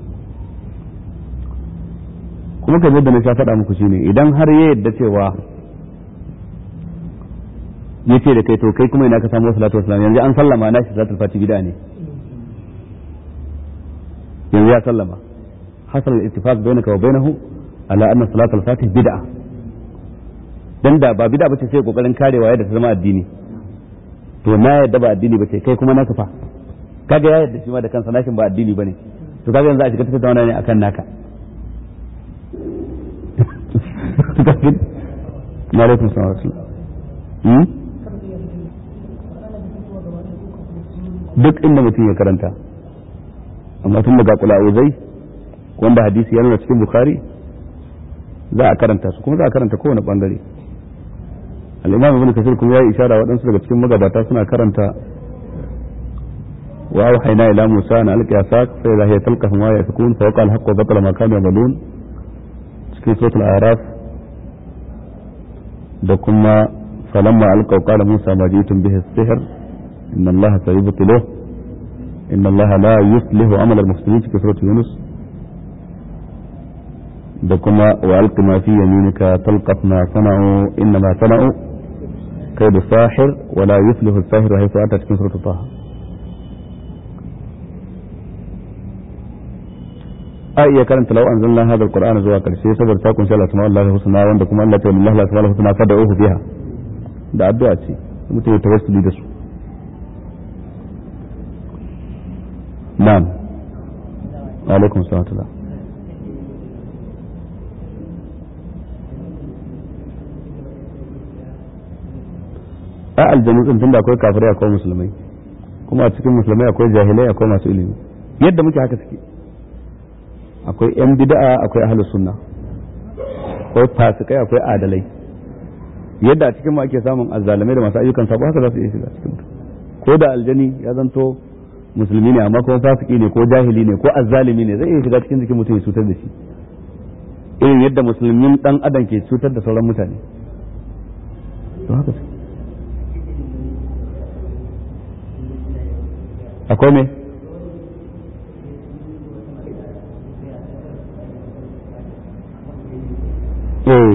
kuma kamar da na sha faɗa muku shine idan har ya yadda cewa yace da kai to kai kuma ina ka samu salatu wassalam yanzu an sallama na shi salatul fati bid'a ne yanzu ya sallama hasal al-ittifaq bainaka wa bainahu ala anna salatul fati bid'a dan da ba bid'a bace sai kokarin karewa yadda ta zama addini to na yadda ba addini bace kai kuma naka fa kaga ya yadda shi ma da kansa nashin ba addini bane to kaga yanzu a shiga tattauna ne akan naka na alaikum salam duk inda mutum ya karanta amma tun daga kula'uzai wanda hadisi ya nuna cikin bukhari za a karanta su kuma za a karanta kowane bangare al-imam ibn kasir kuma ya yi ishara waɗansu daga cikin magabata suna karanta wa auhayna ila musa an alqi asak fa idha hiya talqafu ma yafkun fa yaqa al-haqq wa batala ma kanu yamalun cikin suratul a'raf da kuma falamma alqaw qala musa ma ji'tum bihi as-sihr inna allaha sayubtiluhu inna allaha la yuslihu amal al-mufsidin cikin suratul yunus da kuma wa alqi ma fi yaminika talqaf ma sana'u inna ma sana'u kaydu sahir wa la yuflihu as-sahir haythu ata cikin suratul taha a iya karanta lau anzalna hadha alqur'ana zuwa karshe saboda ta kunshi al-asma Allah husna wanda kuma Allah ta yi lillahi al-asma husna fad'uhu biha da addu'a ce mutum ya tawassuli da su na'am alaikum salam a aljanu din tunda akwai kafirai akwai musulmai kuma a cikin musulmai akwai jahilai akwai masu ilimi yadda muke haka suke akwai yan bid'a akwai ahlus sunna akwai fasikai akwai adalai yadda a cikin mu ake samun azzalimai da masu ayyukan sabo haka za su iya shiga cikin mutum ko da aljani ya zanto musulmi ne amma kuma fasiki ne ko jahili ne ko azzalimi ne zai iya shiga cikin jikin mutum ya cutar da shi irin yadda musulmin dan adam ke cutar da sauran mutane to haka su akwai me eh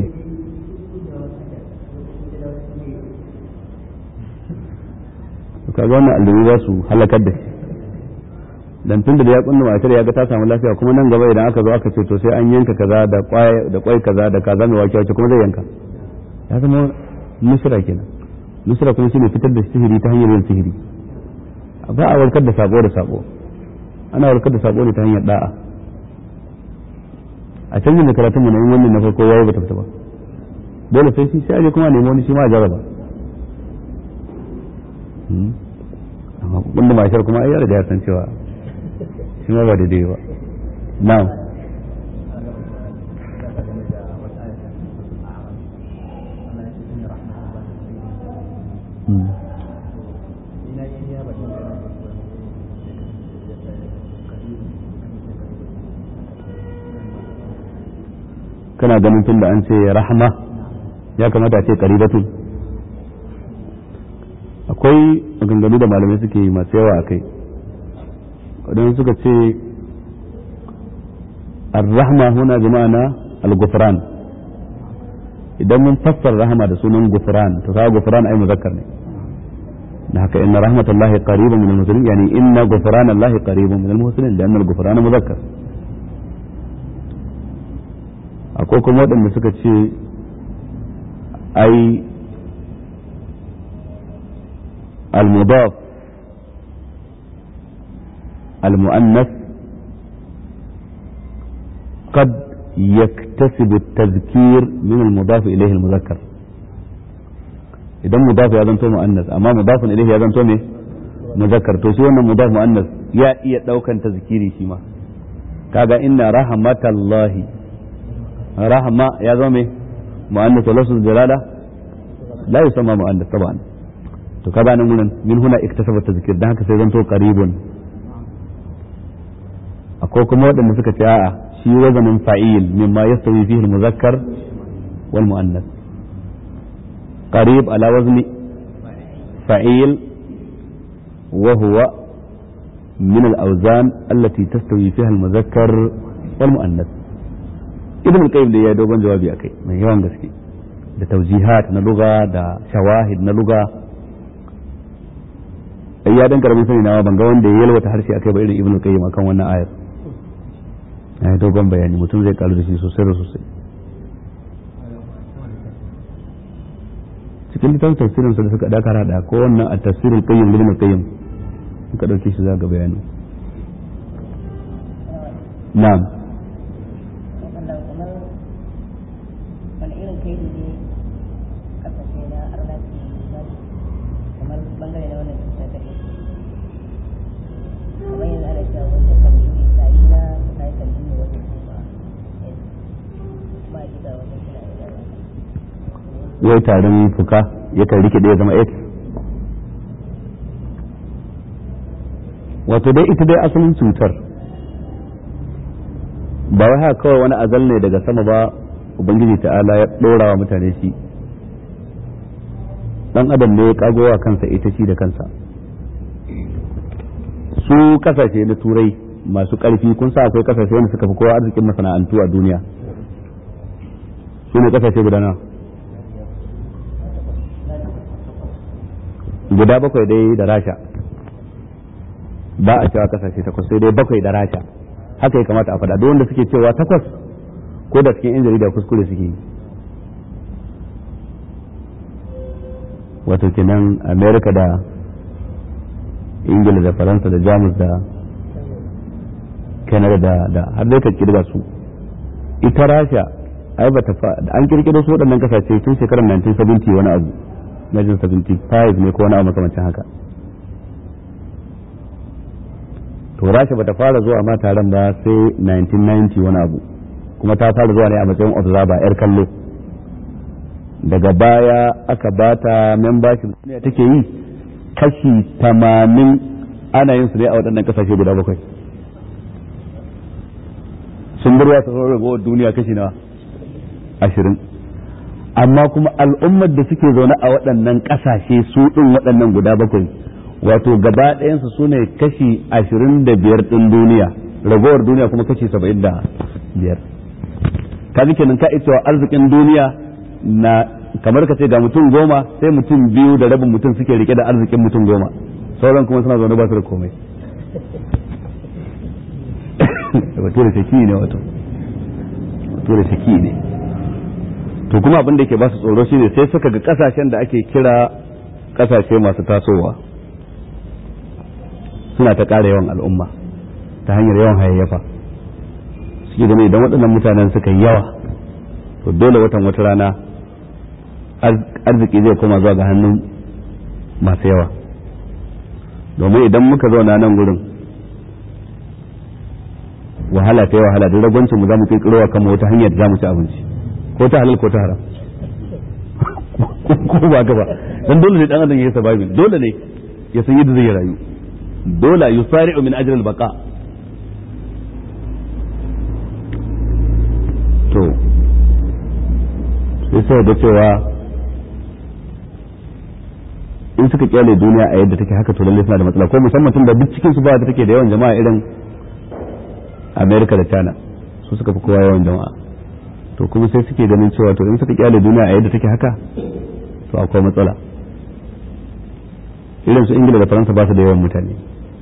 kaga wannan allumi za su halakar da shi dan tunda da ya kunna matar ya ga ta samu lafiya kuma nan gaba idan aka zo aka ce to sai an yanka kaza da kwai da kwai kaza da kaza mai wake wake kuma zai yanka ya zama nusra kenan nusra kuma shine fitar da sihiri ta hanyar yin sihiri ba a warkar da sabo da sabo ana warkar da sabo ne ta hanyar da'a a canjin da karatun mu na yin wannan na farko yayi bata fita ba dole sai shi sai aje kuma nemo wani shi ma jaraba amma wanda mashar kuma ai ya riga ya san cewa shi ma ba daidai ba na'am kana ganin tun da an ce rahma ya kamata a ce qaribatun. akwai maganganu da malamai suke yi masu yawa a kai wadanda suka ce ar-rahma huna bi ma'ana al-ghufran idan mun fassara rahma da sunan ghufran to kaga ghufran ai muzakkar ne da haka inna rahmatallahi qaribun min al-muslimin yani inna ghufranallahi qaribun min al-muslimin lianna al-ghufrana muzakkar. akwai kuma waɗanda suka ce ai al-mudaf al-mu'annas qad yaktasib at-tadhkir min al-mudaf ilayhi al-mudhakkar idan mudaf ya zanto mu'annas amma mudafun ilayhi ya zanto ne muzakkar to shi wannan mudaf mu'annas ya iya daukan tazkiri shi ma kaga inna rahmatallahi rahma ya zo me mu'annas lafzul jalala la yusamma mu'annas taban to kaga nan gurin min huna iktasaba tazkir dan haka sai zanto qaribun. akwai kuma wadanda suka ce a'a shi wazanin fa'il mimma yastawi fihi al-muzakkar wal mu'annas qarib ala wazni fa'il wa huwa min al-awzan allati tastawi fiha al-muzakkar wal mu'annas. ibn al-qayyim da ya dogon jawabi akai mai yawan gaske da tawjihat na lugha da shawahid na lugha ai ya dan karamin sani nawa ban ga wanda ya yalwata harshe akai ba irin ibn al-qayyim akan wannan ayar ai dogon bayani mutum zai karu da shi sosai da sosai cikin littafin tafsirin sa da suka dakara da ko wannan at-tafsirul qayyim ibn al-qayyim ka dauke shi zaka bayani na'am wai tarin fuka yakan rike da ya zama AIDS wato dai ita dai asalin cutar ba wai haka kawai wani azal ne daga sama ba ubangiji ta'ala ya ɗora wa mutane shi dan adam ne ya kagowa kansa ita shi da kansa su kasashe na turai masu ƙarfi kun sa akwai kasashe wanda suka fi kowa arzikin masana'antu a duniya su ne kasashe guda nawa guda bakwai dai da rasha ba a cewa kasashe takwas sai dai bakwai da rasha haka ya kamata a faɗa duk wanda suke cewa takwas ko da cikin yan jarida kuskure suke yi wato kenan america da ingila da faransa da jamus da canada da da har dai ka kirga su ita rasha ai ba ta an kirkiro su waɗannan kasashe tun shekarar nineteen seventy wani abu nineteen seventy-five ne ko wani abu makamancin haka to rasha bata fara zuwa ma taron ba sai nineteen ninety wani abu kuma ta fara zuwa ne a matsayin observer yar kallo daga baya aka bata membership ne take yi kashi tamanin ana yin su ne a waɗannan kasashe guda bakwai sun burwa su ragowar duniya kashi na ashirin amma kuma al'ummar da suke zaune a waɗannan ƙasashe su ɗin waɗannan guda bakwai wato gaba ɗayansu su ne kashi ashirin da biyar ɗin duniya ragowar duniya kuma kashi saba'in da biyar ka ji kenan ka cewa arzikin duniya na kamar ka ce ga mutum goma sai mutum biyu da rabin mutum suke rike da arzikin mutum goma sauran kuma suna zaune ba su da komai wato da shaki ne wato wato da shaki ne to kuma abin da yake ba su tsoro shine sai suka ga kasashen da ake kira kasashe masu tasowa suna ta ƙara yawan al'umma ta hanyar yawan hayayyafa suke gane idan waɗannan mutanen suka yi yawa to dole watan wata rana arziki zai koma zuwa ga hannun masu yawa domin idan muka zauna nan gurin wahala ta yi wahala da ragwancin mu za mu kirkiro wa kama wata hanyar za mu ci abinci ko ta halal ko ta haram ko ba gaba dan dole ne dan adam ya yi surviving dole ne ya san yadda zai rayu dole yusari'u min ajli al-baqa to sai sai da cewa in suka kyale duniya a yadda take haka to lalle suna da matsala ko musamman tun da duk cikin su ba da take da yawan jama'a irin America da China su suka fi kowa yawan jama'a to kuma sai suke ganin cewa to in suka kyale duniya a yadda take haka to akwai matsala irin su Ingila da Faransa ba su da yawan mutane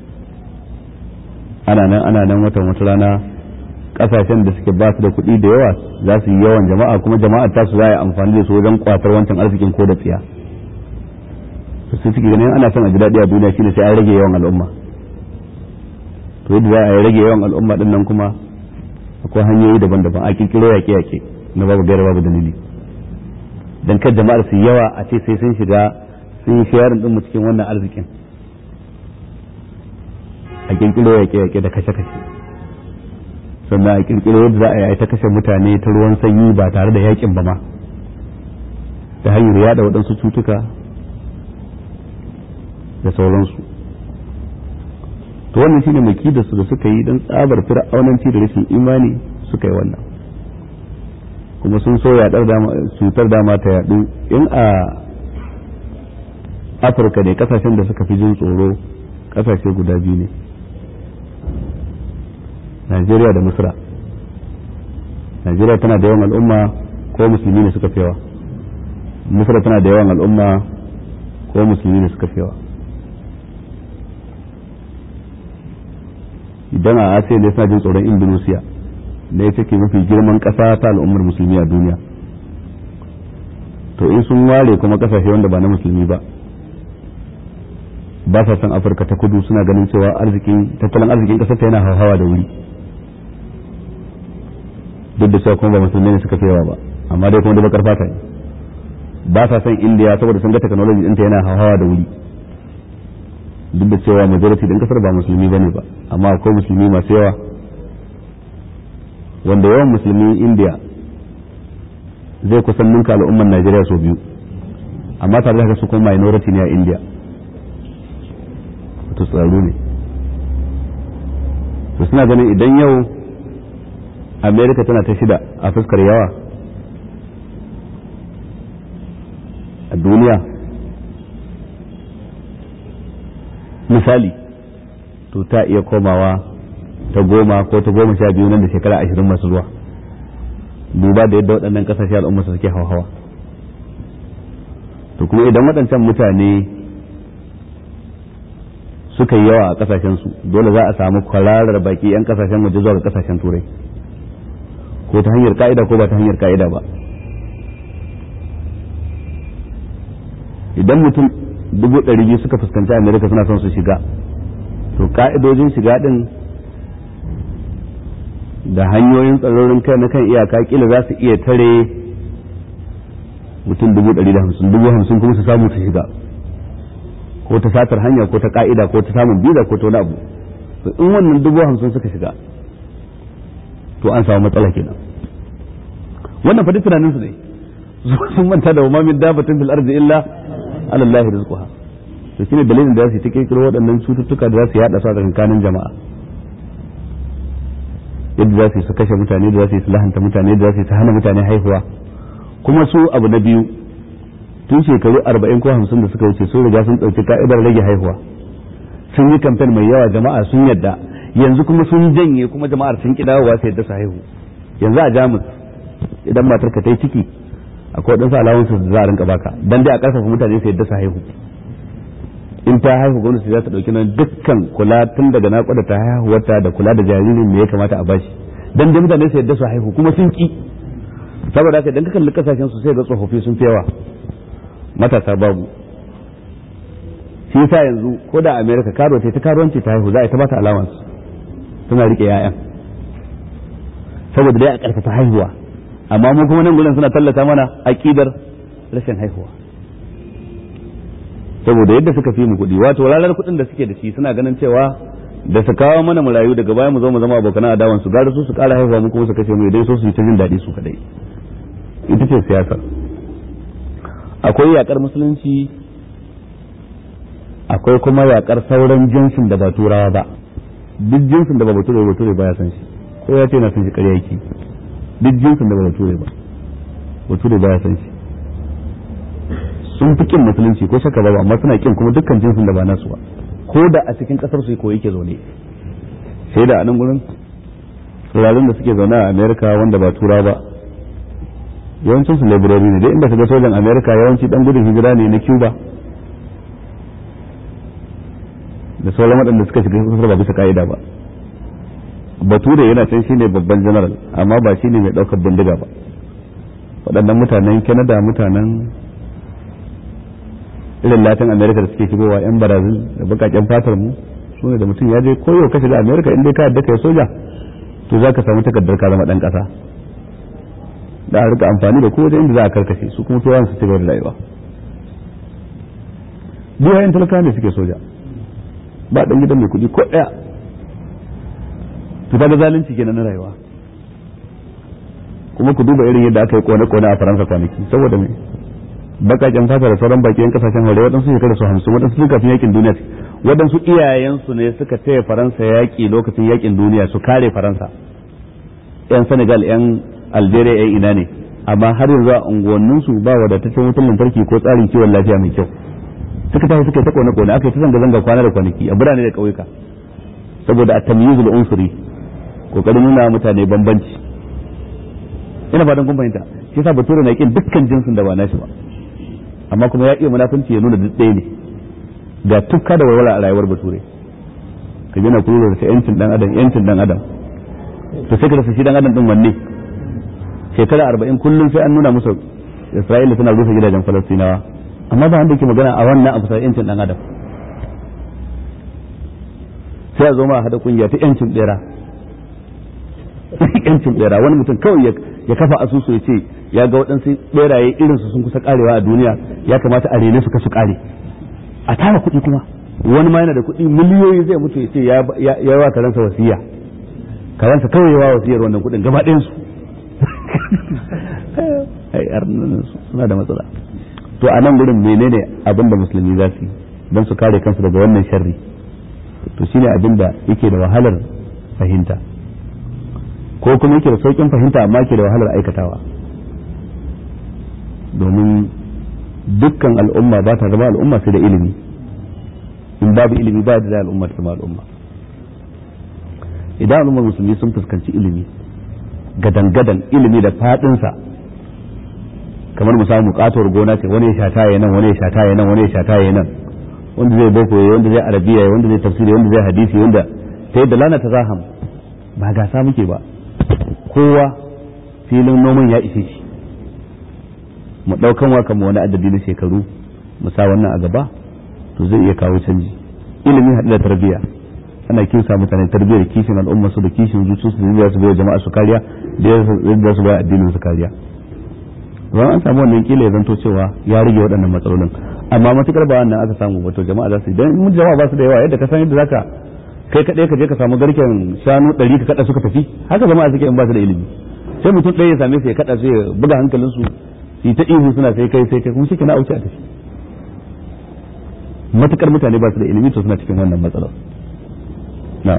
ana nan ana nan watan wata rana kasashen da suke ba su da kuɗi da yawa za su yi yawan jama'a kuma jama'ar ta su za a yi amfani da su wajen kwatar wancan arzikin ko da tsiya to sai suke ganin ana son a ji daɗi a duniya shine sai an rage yawan al'umma to yadda za a rage yawan al'umma din nan kuma akwai hanyoyi daban-daban a kirkiro yaƙe-yaƙe na babu gaira babu dalili dan kar jama'ar su yawa a ce sai sun shiga sun yi sharing din mu cikin wannan arzikin a kirkiro yaƙe-yaƙe da kashe-kashe sannan a kirkiro yadda za a yi ta kashe mutane ta ruwan sanyi ba tare da yaƙin ba ma ta hanyar yada waɗansu cutuka da sauransu to wannan shine maki da su da suka yi don tsabar fir'aunanci da rashin imani suka yi wannan kuma sun so yaɗar cutar dama ta yaɗu in a afirka ne kasashen da suka fi jin tsoro kasashe guda biyu ne najeriya da misra najeriya tana da yawan al'umma ko musulmi ne suka fi yawa misra tana da yawan al'umma ko musulmi ne suka fi yawa idan a asiya ne suna jin tsoron indonesia da ya take mafi girman kasa ta al'ummar musulmi a duniya to in sun ware kuma kasashe wanda ba na musulmi ba ba sa san afirka ta kudu suna ganin cewa arzikin tattalin arzikin kasar ta yana hauhawa da wuri duk da cewa kuma ba musulmi ne suka fi yawa ba amma dai kuma da bakar fata ne ba sa san indiya saboda sun ga technology ɗinta yana hauhawa da wuri duk da cewa majority din kasar ba musulmi bane ba amma akwai musulmi masu yawa wanda yawan musulmi indiya zai kusan ninka al'ummar najeriya sau biyu amma tare da haka su kuma minority ne a indiya to tsaro ne to suna ganin idan yau america tana ta shida a fuskar yawa a duniya misali to ta iya komawa ta goma ko ta goma sha biyu nan da shekara ashirin masu zuwa duba da yadda waɗannan ƙasashe al'umma suke hawa to kuma idan waɗancan mutane suka yi yawa a ƙasashensu dole za a samu kwararar baki 'yan ƙasashen waje zuwa ga ƙasashen turai ko ta hanyar ka'ida ko ba ta hanyar ka'ida ba idan mutum dubu ɗari biyu suka fuskanci amerika suna son su shiga to ka'idojin shiga ɗin da hanyoyin tsarorin kai na kan iyaka kila za su iya tare mutum dubu ɗari da hamsin dubu hamsin kuma su samu su shiga ko ta satar hanya ko ta ka'ida ko ta samun biza ko ta wani abu to in wannan dubu hamsin suka shiga to an samu matsala kenan wannan fadi tunanin su ne sun manta da wa min dabatin fil ardi illa ala Allah rizquha to shine dalilin da za su ta kirkiro waɗannan cututtuka da za su yada su a tsakanin jama'a yadda za su yi su kashe mutane da za su yi su lahanta mutane da za su yi su hana mutane haihuwa kuma su abu na biyu tun shekaru arba'in ko hamsin da suka wuce sun riga sun ɗauki ka'idar rage haihuwa sun yi kamfen mai yawa jama'a sun yadda yanzu kuma sun janye kuma jama'ar sun ki dawowa su yadda su haihu yanzu a jamus idan matar ka ta yi ciki akwai waɗansu alawansu da za a rinka baka dan dai a ƙarfafa mutane su yadda su haihu in ta haihu gwamnati za ta ɗauki nan dukkan kula tun daga naƙuda ta haihuwarta da kula da jaririn me ya kamata a bashi dan dai mutane su yadda su haihu kuma sun ki saboda haka idan ka kalli kasashen su sai ga tsofaffi sun fi yawa matasa babu shi yasa yanzu ko da america karo ta karuwanci ta haihu za a ta bata allowance suna rike yayan saboda dai a karfafa haihuwa amma mu kuma nan gurin suna tallata mana aqidar rashin haihuwa saboda yadda suka fi mu kuɗi wato ranar kuɗin da suke da shi suna ganin cewa da su kawo mana marayu daga baya mu zo mu zama abokan adawan su gara su su ƙara haihuwa mu kuma su kashe mu idan so su yi ta jin daɗi su kadai ita ce siyasar akwai yakar musulunci akwai kuma yakar sauran jinsin da ba turawa ba. Duk jinsin da ba bature bature baya san shi, ko ya ce na san shi ƙarya yake. Duk jinsin da ba bature ba bature baya san shi. Sun fi kin musulunci ko shakka ba, amma suna kin kuma dukkan jinsin da ba nasu ba, ko da a cikin kasar su ko yake zaune. Sai da a nan gurin tsirarin da suke zaune a Amerika wanda ba tura ba yawancin su laborari ne, dai inda kaga sojan Amerika yawanci dan gudun hijira ne na Cuba da sauran waɗanda suka shiga kasar ba bisa ka'ida ba. Bature yana can shine babban general, amma ba shine mai ɗaukar bindiga ba. Waɗannan mutanen Canada, mutanen irin Latin America da suke shigowa, yan Brazil da bakaken fatar mu, su ne da mutum ya je koyo ka shiga America in dai ka yadda kai soja to za ka samu takardar ka zama ɗan ƙasa da a rika amfani da kowace inda za a karkashe su, kuma turawan su cigaba da rayuwa. Duk yayin talaka ne suke soja, ba ɗan gidan mai kuɗi ko ɗaya. To kaga zalunci kenan na rayuwa. Kuma ku duba irin yadda aka yi kone-kone a Faransa kwanaki, saboda me bakaken fata da sauran baki yan kasashen waje waɗansu shekara su hamsin, waɗansu sun kafin yakin duniya, waɗansu iyayensu ne suka taya Faransa yaƙi lokacin yakin duniya su kare Faransa. Yan Senegal, yan Algeria, yan ina ne, amma har yanzu a unguwanninsu ba wadataccen wutar lantarki ko tsarin kiwon lafiya mai kyau. Suka tafi suka yi ta kone-kone, aka yi ta zanga-zanga kwana da kwanaki a birane da ƙauyuka, saboda a tamyizul unsuri, kokarin nuna mutane bambanci. Ina fatan kun fahimta, shi yasa bature na kin dukkan jinsin da ba nashi ba, amma kuma ya iya munafunci ya nuna duk ɗaya ne. Ga tukka da walwala a rayuwar bature, ka gina kuro da yancin dan adam, yancin dan adam, to sai ka rasa shi dan adam din wanne. Shekara arba'in kullum sai an nuna musu Isra'ila tana rufe gidajen Falastinawa, amma ba wanda yake magana a wannan abu sai yancin dan adam. Sai a zo ma a hada kungiya ta yancin bera yancin bera, wani mutum kawai ya kafa asusu ya ce ya ga waɗansu beraye irinsu sun kusa karewa a duniya, ya kamata a rene su ka su kare, a tara kuɗi kuma. Wani ma yana da kuɗi miliyoyi zai mutu ya ce ya yi wa karansa wasiya, karansa kawai ya wa wasiyar wannan kuɗin gaba ɗayansu. Ai arnan suna da matsala. To a nan gurin menene abin da musulmi za su yi don su kare kansu daga wannan sharri? To shine abin da yake da wahalar fahimta, ko kuma yake da saukin fahimta amma yake da wahalar aikatawa. Domin dukkan al'umma ba ta zama al'umma sai da ilimi, in babu ilimi ba da al'umma ta zama al'umma. Idan al'ummar musulmi sun fuskanci ilimi gadan-gadan, ilimi da fadinsa, kamar mu samu katuwar gona ce, wani ya shata ya nan, wani ya shata ya nan, wani ya shata ya nan, wanda zai boko ya, wanda zai arabiya ya, wanda zai tafsiri, wanda zai hadisi, wanda ta yadda lana ta zaham ba gasa muke ba, kowa filin noman ya ishe shi. Mu ɗaukan wa kama wani adadi na shekaru mu sa wannan a gaba, to zai iya kawo canji. Ilimi haɗu da tarbiyya, ana kinsa mutane tarbiyyar kishin al'umma su da kishin zuciya su da su bai jama'a su kariya da yadda su bai addinin su kariya. Ran an samu wannan kila ya zanto cewa ya rage waɗannan matsalolin, amma matukar ba wannan aka samu ba to jama'a za su yi, dan mun jama'a ba su da yawa yadda ka san yadda zaka kai kaɗai ka je ka samu garken shanu ɗari ka kaɗa suka tafi, haka jama'a suke in ba su da ilimi. Sai mutum ɗaya ya same su ya kaɗa su ya buga hankalinsu su yi ta ihu suna sai kai sai kai kuma shi ke na auce a tafi. Matukar mutane ba su da ilimi to suna cikin wannan matsalar. Na'am.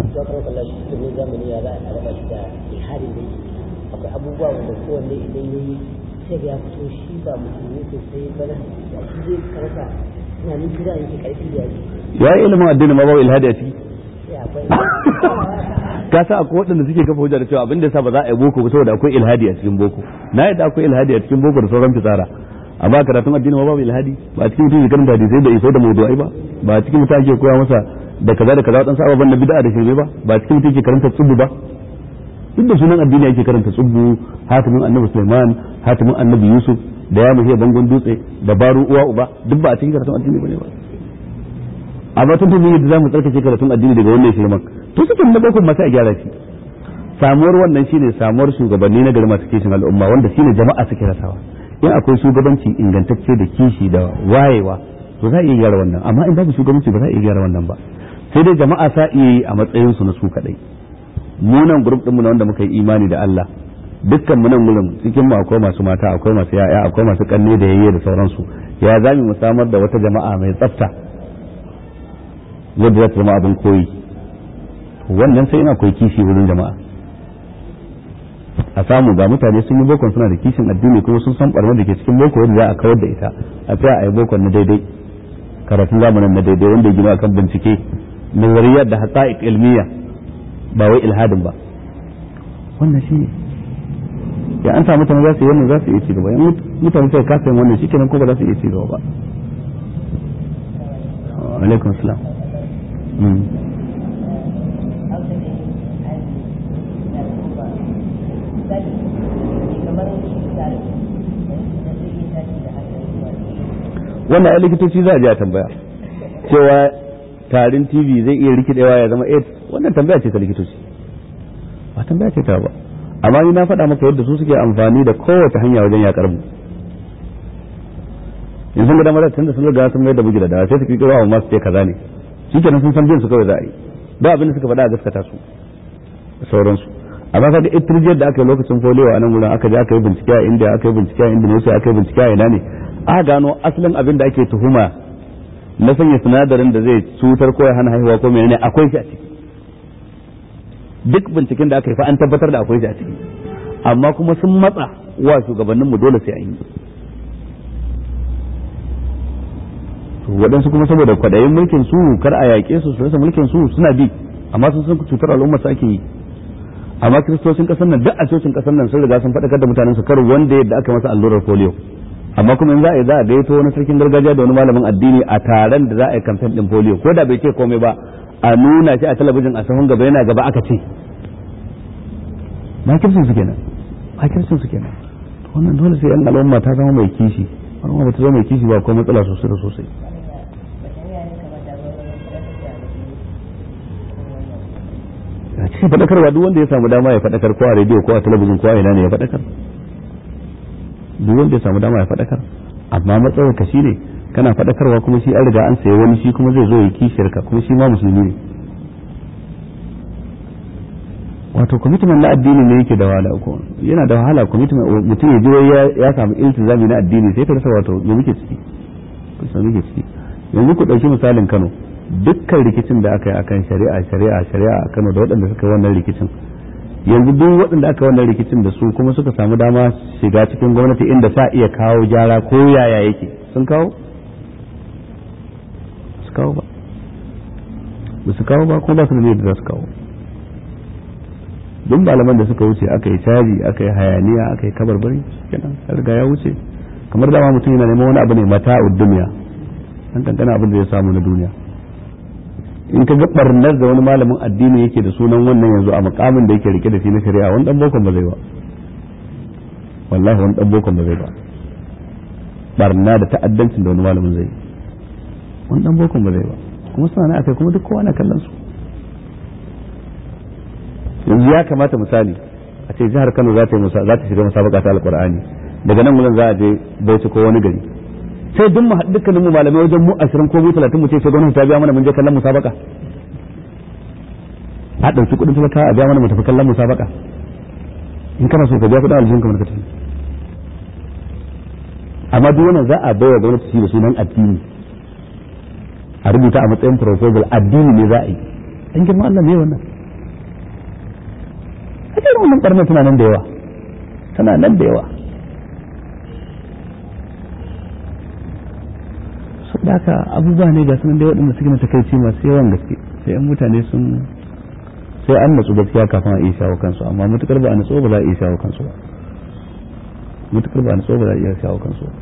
Akwai abubuwa wanda kowanne idan yayi sai ya fito shi ba musulmi sosai ba na shi zai karasa tunanin kira yake karfi da yake. Ya yi ilimin addini ma babu ilhadi a ciki. Ka sa akwai waɗanda suke kafa hujja da cewa abin da yasa ba za a yi boko ba saboda akwai ilhadi a cikin boko. Na yadda akwai ilhadi a cikin boko da sauran fitsara, amma karatun addini ma babu ilhadi, ba a cikin mutum ya karanta hadisai da iso da mawdu'ai ba, ba a cikin mutum ake koya masa da kaza da kaza waɗansu ababen na bid'a da shirme ba, ba a cikin mutum ke karanta tsubbu ba. Duk da sunan addini ake karanta tsubbu, hatimin annabi Sulaiman, hatimin annabi Yusuf, da ya mahiya bangon dutse, da baru uwa uba, duk ba a cikin karatun addini bane ba. Amma tun tun yadda zamu tsarkake karatun addini daga wannan shirman, to suke na boko ma sai a gyara shi. Samuwar wannan shine samuwar shugabanni na gari masu kishin al'umma, wanda shine jama'a suke rasawa. In akwai shugabanci ingantacce da kishi da wayewa, to za a iya gyara wannan, amma in babu shugabanci ba za a iya gyara wannan ba. Sai dai jama'a sa iya yi a matsayin su na su kadai. Mu nan group din mu na wanda muka yi imani da Allah, dukkan mu nan gurin cikin mu akwai masu mata, akwai masu yaya, akwai masu kanne da yayye da sauransu. Ya zami mu samar da wata jama'a mai tsafta wadda za ta zama abin koyi wannan sai ina koyi kishi wurin jama'a a samu ga mutane sun yi bokon suna da kishin addini kuma sun san barnar da ke cikin boko yadda za a kawar da ita a tsaya a yi bokon na daidai karatun zamanin na daidai wanda ya gina akan bincike nazariyar da haqa'iq ilmiya ba wai ilhadin ba wannan shi ne ya an samu mutane za su yi wannan za su iya ci gaba yan mutane sai kasa yin wannan shikenan ko ba za su iya ci gaba ba alaikum salam wannan ai likitoci za a je a tambaya cewa tarin tv zai iya rikidewa ya zama aids wannan tambaya ce ta likitoci ba tambaya ce ta ba amma ni na faɗa maka yadda su suke amfani da kowace hanya wajen yakar mu yanzu ga damar tunda sun riga sun mai da bugi da dawa sai su kikiro wa masu ce kaza ne shikenan sun san bin su kawai za a yi ba abin da suka faɗa a gaskata su da sauransu amma kaga itirjiyar da aka yi lokacin polio a nan wurin aka je aka yi bincike a India aka yi bincike a Indonesia aka yi bincike a ina ne aka gano asalin abin da ake tuhuma na sanya sinadarin da zai cutar ko ya hana haihuwa ko menene akwai shi a ciki duk binciken da aka yi fa an tabbatar da akwai shi a ciki amma kuma sun matsa wa shugabannin mu dole sai an yi to waɗansu kuma saboda kwaɗayin mulkin su kar a yaƙe su su rasa mulkin su suna bi amma sun san cutar al'umma su ake yi amma kiristocin ƙasar nan duk a cocin ƙasar nan sun riga sun faɗakar da mutanen su kar wanda yadda aka masa allurar polio amma kuma in za a yi za a gaito wani sarkin gargajiya da wani malamin addini a taron da za a yi kamfen din polio ko da bai ce komai ba a nuna shi a talabijin a sahun gaba yana gaba aka ce makircin su kenan makircin su kenan wannan dole sai yan al'umma ta zama mai kishi al'umma ba ta zama mai kishi ba ko matsala sosai da sosai a cikin faɗakarwa duk wanda ya samu dama ya faɗakar ko a rediyo ko a talabijin ko a ina ne ya faɗakar duk wanda ya samu dama ya faɗakar amma matsalar ka shine kana faɗakarwa kuma shi an riga an sayi wani shi kuma zai zo ya kishiyar ka kuma shi ma musulmi ne wato commitment na addini ne yake da wahala ko yana da wahala commitment mutum ya jiro ya samu iltizami na addini sai ka rasa wato me muke ciki ku san muke ciki yanzu ku dauki misalin Kano dukkan rikicin da aka yi akan shari'a shari'a shari'a a Kano da waɗanda suka yi wannan rikicin yanzu duk waɗanda aka wannan rikicin da su kuma suka samu dama shiga cikin gwamnati inda sa iya kawo gyara ko yaya yake sun kawo su kawo ba ba su kawo ba ko ba su da ne da za su kawo duk malaman da suka wuce aka yi caji aka yi hayaniya aka yi kabarbari kenan har ga ya wuce kamar dama mutum yana neman wani abu ne mata'ud duniya dan kankana abin da ya samu na duniya in ka ga barnar da wani malamin addini yake da sunan wannan yanzu a makamin da yake rike da shi na shari'a wani dan bokon ba zai ba wallahi wani dan bokon ba zai ba barna da ta'addancin da wani malamin zai wani dan bokon ba zai ba kuma suna na akai kuma duk kowa na kallon su yanzu ya kamata misali a ce jihar Kano za ta yi za ta shiga musabaka ta alqur'ani daga nan gurin za a je Bauchi ko wani gari sai duk mu dukkanin mu malamai wajen mu ashirin ko mu talatin mu ce sai gwamnati ta biya mana mun je kallon musabaka a dauki kudin talaka a biya mana mu tafi kallon musabaka in kana so ka biya kudin aljihun kamar ka tafi amma duk wannan za a bayar gwamnati shi da sunan addini a rubuta a matsayin proposal addini ne za a yi an girma Allah ne wannan ita wannan barna tana nan da yawa tana nan da yawa haka abubuwa ne ga sunan da waɗanda suke na takaici masu yawan gaske sai yan mutane sun sai an natsu gaskiya kafin a iya shawo kansu amma mutukar ba a natsu ba za a iya shawo kansu ba mutukar ba a natsu ba za a iya shawo kansu ba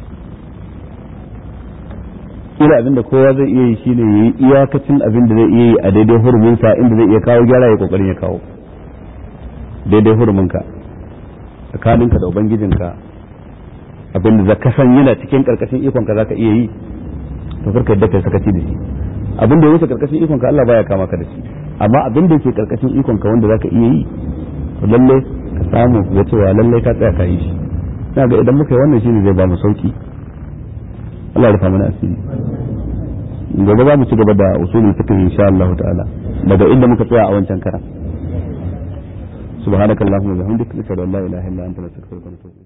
kila abinda kowa zai iya yi shine yayi iyakacin abin da zai iya yi a daidai hurumin sa inda zai iya kawo gyara ya kokarin ya kawo daidai hurumin ka tsakaninka da ubangijinka abin da ka san yana cikin karkashin ikon ka zaka iya yi to karka yadda kai sakaci da shi abin da ya wuce karkashin ikon ka Allah baya kama ka da shi amma abin da yake karkashin ikon ka wanda zaka iya yi to lalle ka samu ga cewa lalle ka tsaya ka yi shi ina ga idan muka yi wannan shine zai ba mu sauki Allah ya rufa mana asiri gobe za mu ci gaba da usulul fiqh insha Allah ta'ala daga inda muka tsaya a wancan karan subhanakallahumma wa bihamdika nashhadu an la ilaha illa anta nastaghfiruka wa natubu